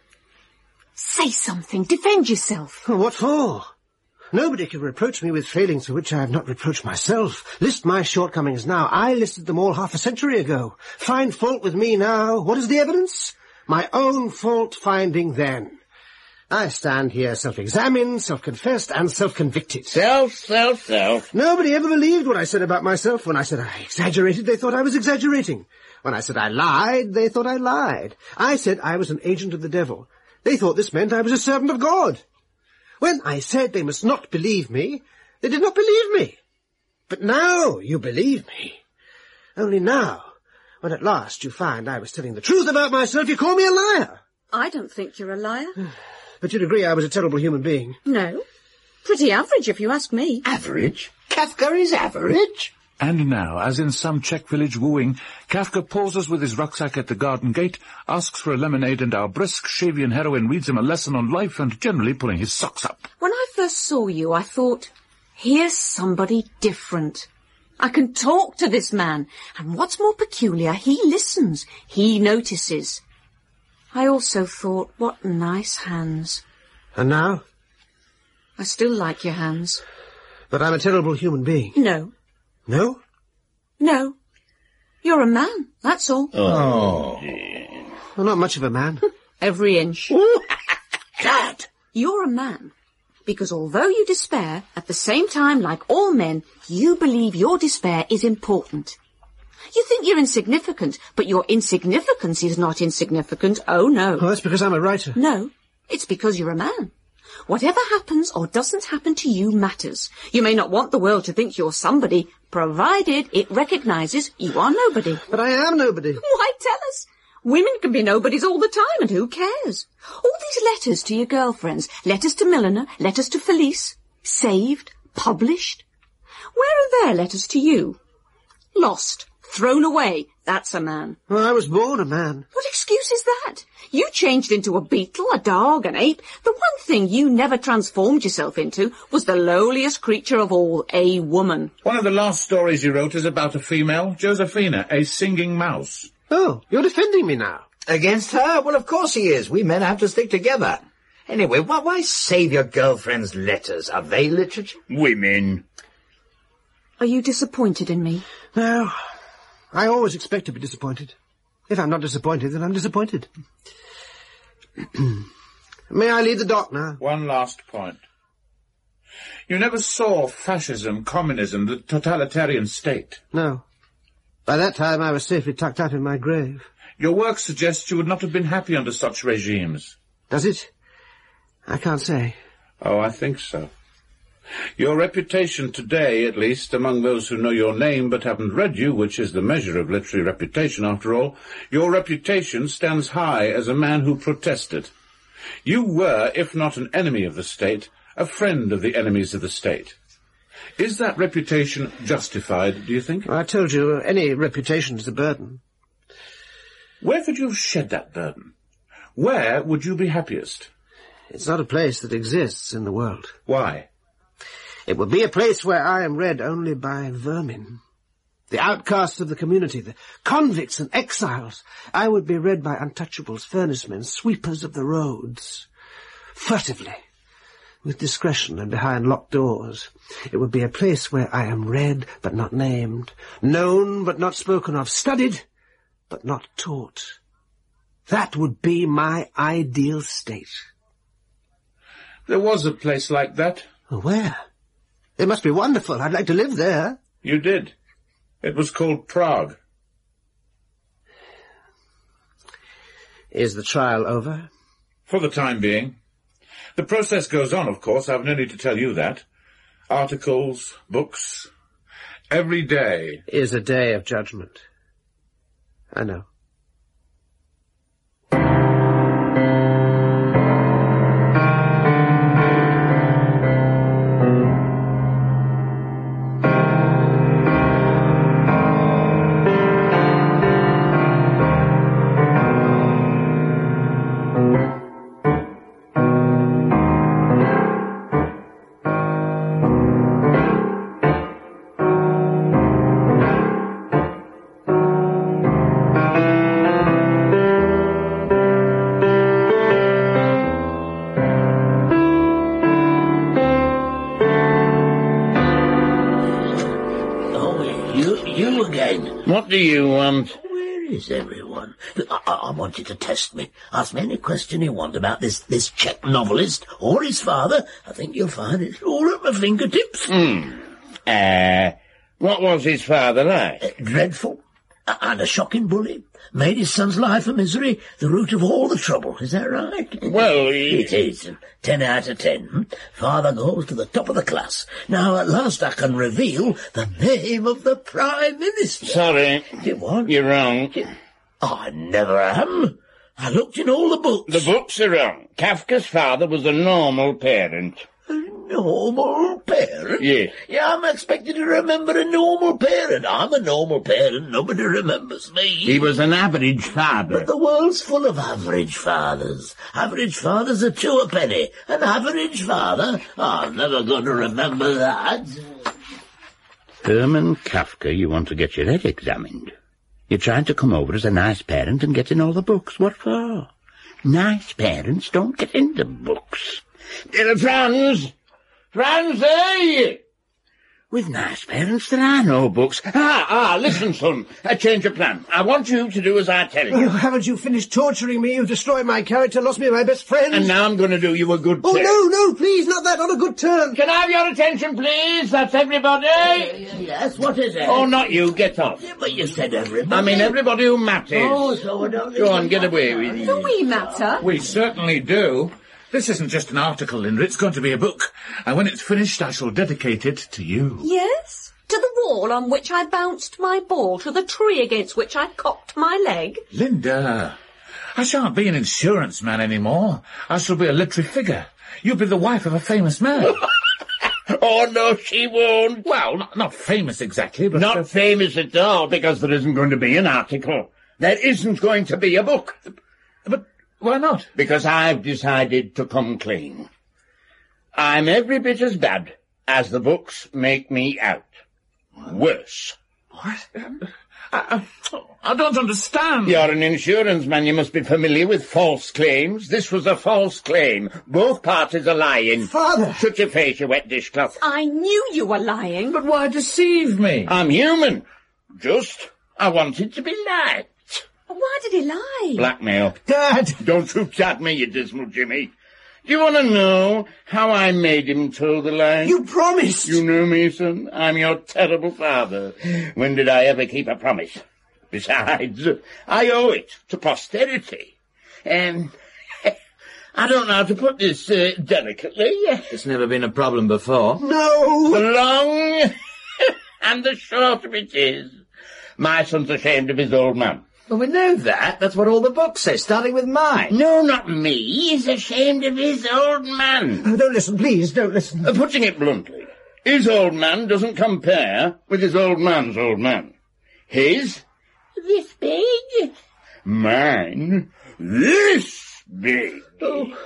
Say something. Defend yourself. What for? Nobody can reproach me with failings for which I have not reproached myself. List my shortcomings now. I listed them all half a century ago. Find fault with me now. What is the evidence? My own fault-finding then. I stand here self-examined, self-confessed, and self-convicted. Self, self, self. Nobody ever believed what I said about myself. When I said I exaggerated, they thought I was exaggerating. When I said I lied, they thought I lied. I said I was an agent of the devil. They thought this meant I was a servant of God. When I said they must not believe me, they did not believe me. But now you believe me. Only now, when at last you find I was telling the truth about myself, you call me a liar. I don't think you're a liar. But you'd agree I was a terrible human being. No. Pretty average, if you ask me. Average? Kafka is average? And now, as in some Czech village wooing, Kafka pauses with his rucksack at the garden gate, asks for a lemonade, and our brisk Shavian heroine reads him a lesson on life and generally pulling his socks up. When I first saw you, I thought, here's somebody different. I can talk to this man, and what's more peculiar, he listens, he notices. I also thought, what nice hands. And now? I still like your hands. But I'm a terrible human being. No. No? No. You're a man, that's all. Oh. Well, not much of a man. Every inch. Dad! You're a man. Because although you despair, at the same time, like all men, you believe your despair is important. You think you're insignificant, but your insignificance is not insignificant. Oh, no. Oh, that's because I'm a writer. No, it's because you're a man. Whatever happens or doesn't happen to you matters. You may not want the world to think you're somebody, provided it recognises you are nobody. But I am nobody. Why tell us? Women can be nobodies all the time, and who cares? All these letters to your girlfriends, letters to Milliner, letters to Felice, saved, published. Where are their letters to you? Lost. Thrown away. That's a man. Well, I was born a man. What excuse is that? You changed into a beetle, a dog, an ape. The one thing you never transformed yourself into was the lowliest creature of all, a woman. One of the last stories you wrote is about a female, Josephina, a singing mouse. Oh, you're defending me now. Against her? Well, of course he is. We men have to stick together. Anyway, why, why save your girlfriend's letters? Are they literature? Women. Are you disappointed in me? No. I always expect to be disappointed. If I'm not disappointed, then I'm disappointed. May I lead the dock now? One last point. You never saw fascism, communism, the totalitarian state. No. By that time I was safely tucked up in my grave. Your work suggests you would not have been happy under such regimes. Does it? I can't say. Oh, I think so. Your reputation today, at least, among those who know your name but haven't read you, which is the measure of literary reputation after all, your reputation stands high as a man who protested. You were, if not an enemy of the state, a friend of the enemies of the state. Is that reputation justified, do you think? I told you, any reputation is a burden. Where could you have shed that burden? Where would you be happiest? It's not a place that exists in the world. Why? It would be a place where I am read only by vermin. The outcasts of the community, the convicts and exiles. I would be read by untouchables, furnacemen, sweepers of the roads. Furtively, with discretion and behind locked doors. It would be a place where I am read but not named, known but not spoken of, studied but not taught. That would be my ideal state. There was a place like that. Where? It must be wonderful. I'd like to live there. You did. It was called Prague. Is the trial over? For the time being. The process goes on, of course. I've no need to tell you that. Articles, books. Every day is a day of judgment. I know. What do you want? Where is everyone? I, I, I want you to test me. Ask me any question you want about this, this Czech novelist or his father. I think you'll find it's all at my fingertips. Hmm. Uh, what was his father like? Uh, dreadful. Uh, and a shocking bully. Made his son's life a misery, the root of all the trouble. Is that right? Well, he... It is. Ten out of ten. Father goes to the top of the class. Now, at last I can reveal the name of the Prime Minister. Sorry. You what? You're wrong. I never am. I looked in all the books. The books are wrong. Kafka's father was a normal parent. A normal parent? Yes. Yeah, I'm expected to remember a normal parent. I'm a normal parent. Nobody remembers me. He was an average father. But the world's full of average fathers. Average fathers are two a penny. An average father? I'm never going to remember that. Herman Kafka, you want to get your head examined. You're trying to come over as a nice parent and get in all the books. What for? Nice parents don't get into books. Uh, Franz! Franz, hey! With nice parents there are no books. Ah, ah, listen, son. A change of plan. I want you to do as I tell you. Oh, haven't you finished torturing me? You've destroyed my character, lost me my best friend. And now I'm going to do you a good Oh, turn. no, no, please, not that, not a good turn. Can I have your attention, please? That's everybody. Yes, what is it? Oh, not you. Get off. Yeah, but you said everybody. I mean everybody who matters. Oh, so I don't... Go on, get away with you. Do we matter? We certainly do. This isn't just an article, Linda. It's going to be a book. And when it's finished, I shall dedicate it to you. Yes? To the wall on which I bounced my ball, to the tree against which I cocked my leg. Linda, I shan't be an insurance man anymore. I shall be a literary figure. You'll be the wife of a famous man. Oh, no, she won't. Well, not, not famous exactly, but... Not uh, famous at all, because there isn't going to be an article. There isn't going to be a book. But why not? Because I've decided to come clean. I'm every bit as bad as the books make me out. Worse. What? I, I, I don't understand. You're an insurance man. You must be familiar with false claims. This was a false claim. Both parties are lying. Father! Shut your face, you wet dishcloth. I knew you were lying. But why deceive me? I'm human. Just, I wanted to be liked. Why did he lie? Blackmail. Dad! Don't you chat me, you dismal Jimmy. Do you want to know how I made him toe the line? You promised! You know me, son. I'm your terrible father. When did I ever keep a promise? Besides, I owe it to posterity. And I don't know how to put this uh, delicately. It's never been a problem before. No! The long and the short of it is, my son's ashamed of his old man. Well, we know that. That's what all the books say, starting with mine. No, not me. He's ashamed of his old man. Oh, don't listen, please, don't listen. Uh, putting it bluntly, his old man doesn't compare with his old man's old man. His, this big. Mine, this big. Oh.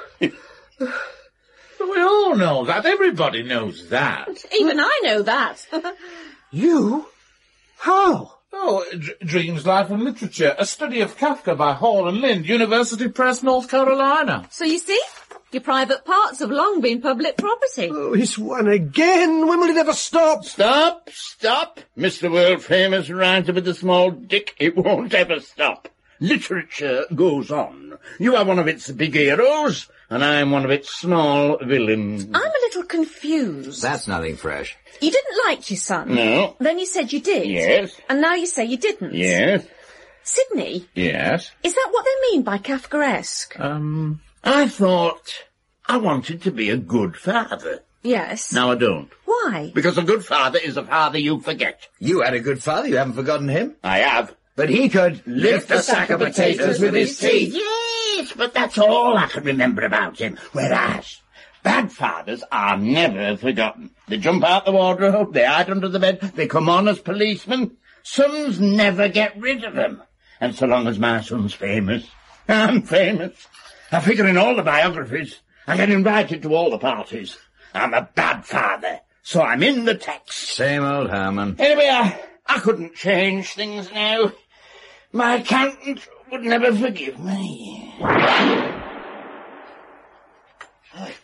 We all know that. Everybody knows that. Even I know that. You? How? Oh, D- Dreams, Life and Literature, a study of Kafka by Hall and Lind, University Press, North Carolina. So you see, your private parts have long been public property. Oh, he's won again. When will it ever stop? Stop, stop, Mister World-famous writer with the small dick. It won't ever stop. Literature goes on. You are one of its big heroes, and I'm one of its small villains. I'm a little confused. That's nothing fresh. You didn't like your son. No. Then you said you did. Yes. And now you say you didn't. Yes. Sydney, Yes. is that what they mean by Kafkaesque? Um, I thought I wanted to be a good father. Yes. Now I don't. Why? Because a good father is a father you forget. You had a good father. You haven't forgotten him. I have. But he could Lift a sack of potatoes with his teeth. Yes, but that's all I can remember about him. Whereas bad fathers are never forgotten. They jump out the wardrobe, they hide under the bed, they come on as policemen. Sons never get rid of them. And so long as my son's famous, I'm famous. I figure in all the biographies. I get invited to all the parties. I'm a bad father, so I'm in the text. Same old Herman. Anyway, I, I couldn't change things now. My accountant would never forgive me.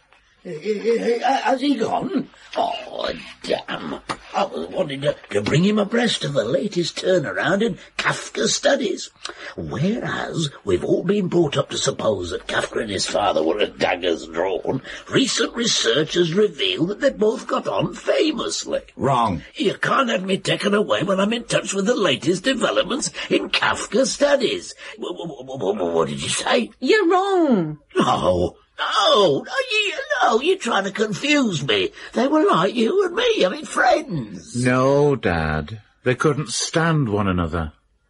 Has he gone? Oh, damn. I was wanting to, to bring him abreast of the latest turnaround in Kafka's studies. Whereas we've all been brought up to suppose that Kafka and his father were at daggers drawn, recent research has revealed that they both got on famously. Wrong. You can't have me taken away when I'm in touch with the latest developments in Kafka's studies. W- w- w- what did you say? You're wrong. No. No, no, you, no, you're trying to confuse me. They were like you and me, I mean, friends. No, Dad. They couldn't stand one another.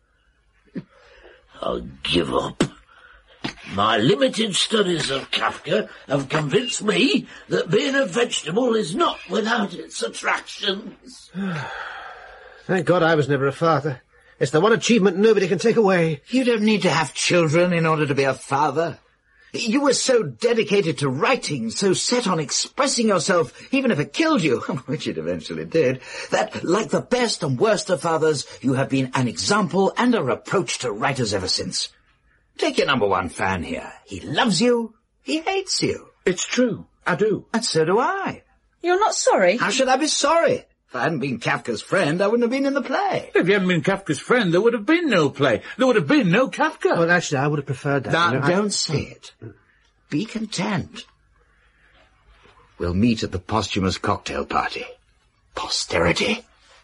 I'll give up. My limited studies of Kafka have convinced me that being a vegetable is not without its attractions. Thank God I was never a father. It's the one achievement nobody can take away. You don't need to have children in order to be a father. You were so dedicated to writing, so set on expressing yourself, even if it killed you, which it eventually did, that, like the best and worst of fathers, you have been an example and a reproach to writers ever since. Take your number one fan here. He loves you, he hates you. It's true. I do. And so do I. You're not sorry? How should I be sorry? If I hadn't been Kafka's friend, I wouldn't have been in the play. If you hadn't been Kafka's friend, there would have been no play. There would have been no Kafka. Well, actually, I would have preferred that. Now, you know, don't I... say it. Be content. We'll meet at the posthumous cocktail party. Posterity.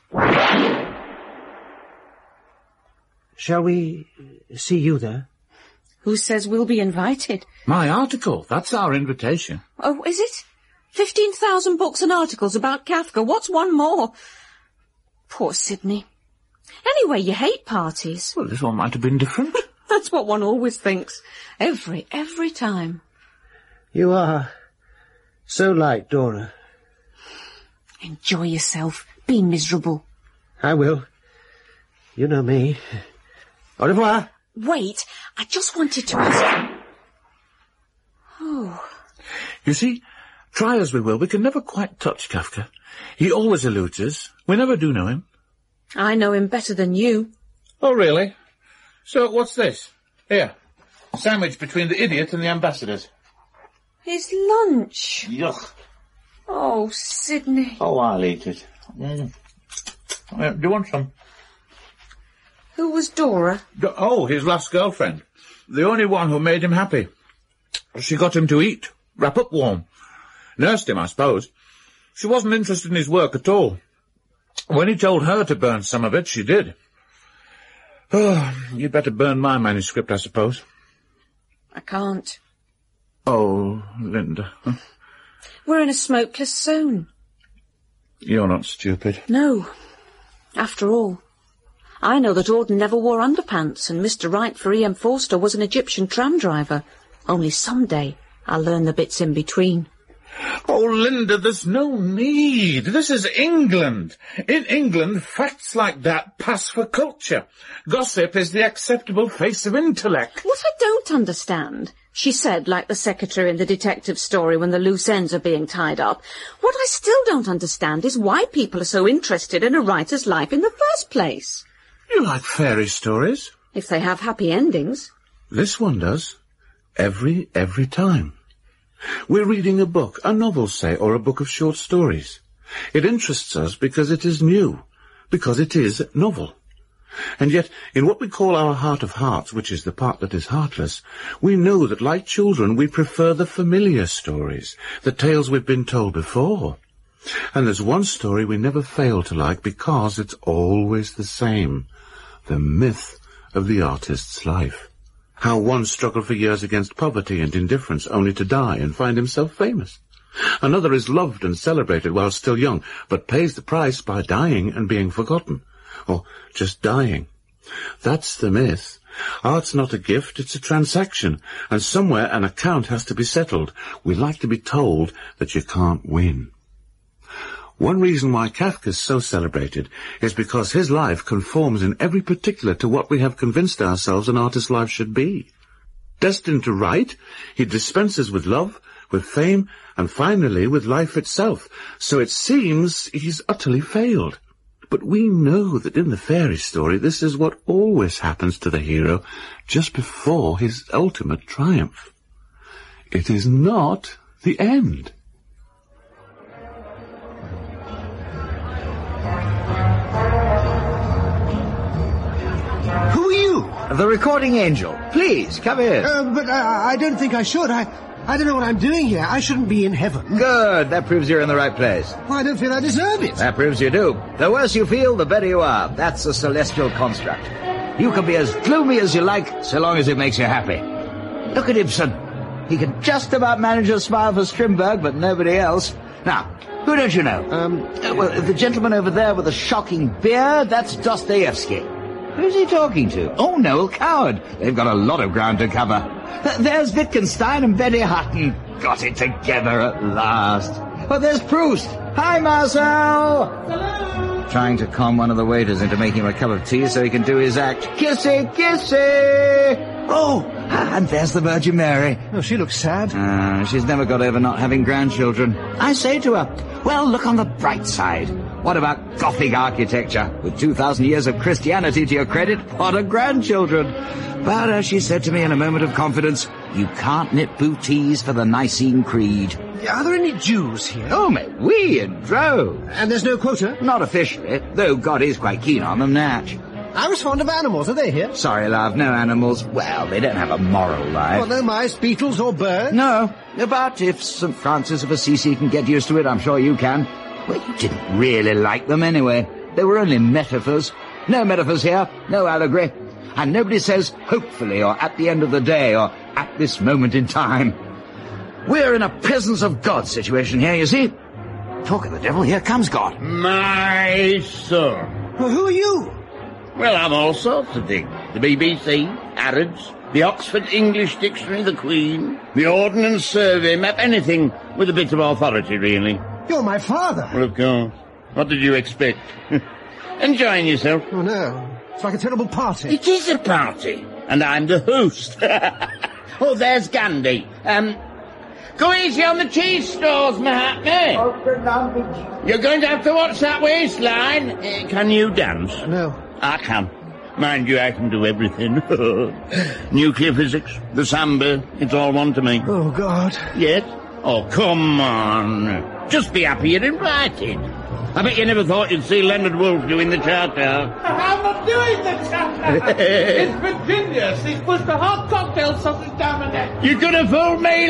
Shall we see you there? Who says we'll be invited? My article. That's our invitation. Oh, is it? Fifteen thousand books and articles about Kafka. What's one more? Poor Sidney. Anyway, you hate parties. Well, this one might have been different. That's what one always thinks. Every, every time. You are so like Dora. Enjoy yourself. Be miserable. I will. You know me. Au revoir. Wait, I just wanted to ask... Oh. You see, try as we will, we can never quite touch Kafka. He always eludes us. We never do know him. I know him better than you. Oh, really? So, what's this? Here. Sandwich between the idiot and the ambassadors. His lunch. Yuck. Oh, Sidney. Oh, I'll eat it. Mm. Uh, do you want some? Who was Dora? Do- oh, his last girlfriend. The only one who made him happy. She got him to eat, wrap up warm. Nursed him, I suppose. She wasn't interested in his work at all. When he told her to burn some of it, she did. Oh, you'd better burn my manuscript, I suppose. I can't. Oh, Linda. We're in a smokeless zone. You're not stupid. No. After all, I know that Auden never wore underpants, and Mister Wright for E M Forster was an Egyptian tram driver. Only someday I'll learn the bits in between. Oh, Linda, there's no need. This is England. In England, facts like that pass for culture. Gossip is the acceptable face of intellect. What I don't understand, she said, like the secretary in the detective story when the loose ends are being tied up, what I still don't understand is why people are so interested in a writer's life in the first place. You like fairy stories? If they have happy endings. This one does. Every, every time. We're reading a book, a novel, say, or a book of short stories. It interests us because it is new, because it is novel. And yet, in what we call our heart of hearts, which is the part that is heartless, we know that, like children, we prefer the familiar stories, the tales we've been told before. And there's one story we never fail to like because it's always the same, the myth of the artist's life. How one struggled for years against poverty and indifference only to die and find himself famous. Another is loved and celebrated while still young, but pays the price by dying and being forgotten. Or just dying. That's the myth. Art's not a gift, it's a transaction, and somewhere an account has to be settled. We like to be told that you can't win. One reason why Kafka's so celebrated is because his life conforms in every particular to what we have convinced ourselves an artist's life should be. Destined to write, he dispenses with love, with fame, and finally with life itself, so it seems he's utterly failed. But we know that in the fairy story this is what always happens to the hero just before his ultimate triumph. It is not the end. the recording angel. Please, come in. Uh, but uh, I don't think I should. I, I don't know what I'm doing here. I shouldn't be in heaven. Good. That proves you're in the right place. Well, I don't feel I deserve it. That proves you do. The worse you feel, the better you are. That's a celestial construct. You can be as gloomy as you like, so long as it makes you happy. Look at Ibsen. He can just about manage a smile for Strindberg, but nobody else. Now, who don't you know? Um, uh, well, the gentleman over there with the shocking beard, that's Dostoevsky. Who's he talking to? Oh, Noel Coward. They've got a lot of ground to cover. Th- there's Wittgenstein and Betty Hutton. Got it together at last. Well, there's Proust. Hi, Marcel. Hello. Trying to con one of the waiters into making him a cup of tea so he can do his act. Kissy, kissy. Oh, and there's the Virgin Mary. Oh, she looks sad. Uh, she's never got over not having grandchildren. I say to her, well, look on the bright side. What about Gothic architecture? With two thousand years of Christianity to your credit, what are grandchildren? But as she said to me in a moment of confidence, you can't knit bootees for the Nicene Creed. Are there any Jews here? Oh, mais oui, in droves. And there's no quota? Not officially, though God is quite keen on them, Natch. I was fond of animals. Are they here? Sorry, love, no animals. Well, they don't have a moral life. Well, no mice, beetles, or birds? No, but if Saint Francis of Assisi can get used to it, I'm sure you can. Well, you didn't really like them anyway. They were only metaphors. No metaphors here, no allegory. And nobody says hopefully, or at the end of the day, or at this moment in time. We're in a presence of God situation here, you see. Talk of the devil, here comes God. My son. Well, who are you? Well, I'm all sorts of things. The B B C, Harrods, the Oxford English Dictionary, the Queen, the Ordnance Survey map, anything with a bit of authority, really. You're my father. Well, of course. What did you expect? Enjoying yourself? Oh, no. It's like a terrible party. It is a party, and I'm the host. Oh, there's Gandhi. Um, go easy on the cheese stores, Mahatma. You're going to have to watch that waistline. Uh, can you dance? No. I can. Mind you, I can do everything. Nuclear physics, the samba, it's all one to me. Oh, God. Yes? Oh, come on. Just be happy you're invited. I bet you never thought you'd see Leonard Woolf doing the charter. I'm not doing the charter. It's Virginia. She's pushed a hot cocktail sausage down my neck. You could have fooled me,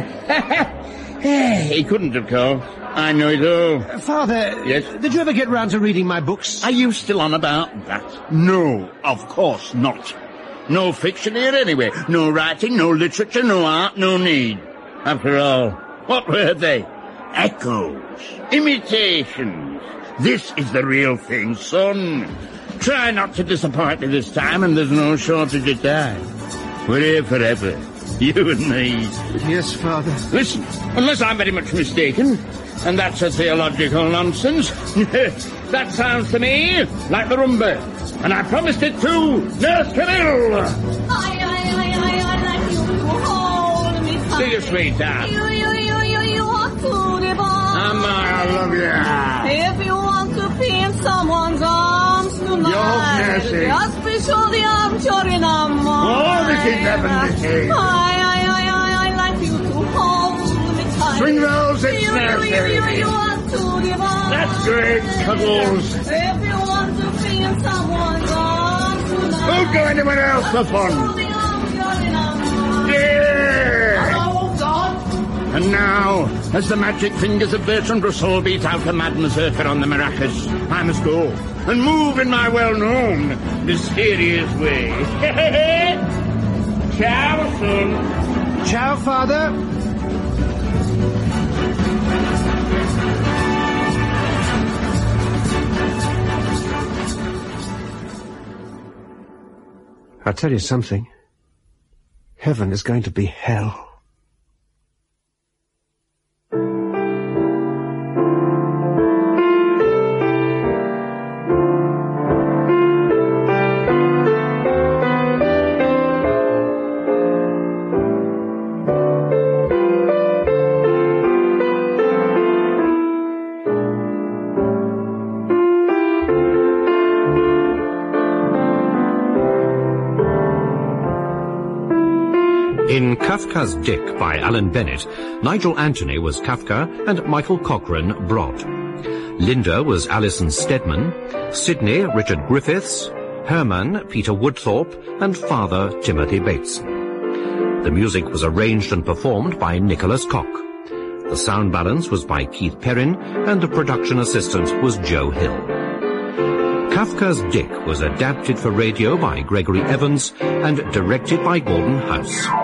Len. He couldn't, of course. I know it all. Uh, Father, yes? Did you ever get round to reading my books? Are you still on about that? No, of course not. No fiction here anyway. No writing, no literature, no art, no need. After all, what were they? Echoes. Imitations. This is the real thing, son. Try not to disappoint me this time, and there's no shortage of time. We're here forever. You and me. Yes, Father. Listen, unless I'm very much mistaken, and that's a theological nonsense, that sounds to me like the rumba. And I promised it to Nurse Camille. I, I, I, I, I like you to hold me tight. See you, sweetheart. You, you, you, you, you are too divine. Mama, I love you. If you want to be in someone's arms tonight, Your just be sure the arms you're in are mine. Oh, this is heavenly. I, I, I, I, I like you to hold me tight. Swing rolls, it's you, you, nursery. you, you, you are too divine. That's great, cuddles. If you want to be in someone's arms tonight, Who's going to anyone else for fun? Yeah! Oh, God. And now, as the magic fingers of Bertrand Russell beat out the mad mazurka on the maracas, I must go and move in my well-known, mysterious way. Ciao, son. Ciao, Father. I'll tell you something. Heaven is going to be hell. In Kafka's Dick by Alan Bennett, Nigel Anthony was Kafka and Michael Cochrane Broad. Linda was Alison Steadman, Sidney Richard Griffiths, Herman Peter Woodthorpe, and Father Timothy Bateson. The music was arranged and performed by Nicholas Cock. The sound balance was by Keith Perrin, and the production assistant was Joe Hill. Kafka's Dick was adapted for radio by Gregory Evans and directed by Gordon House.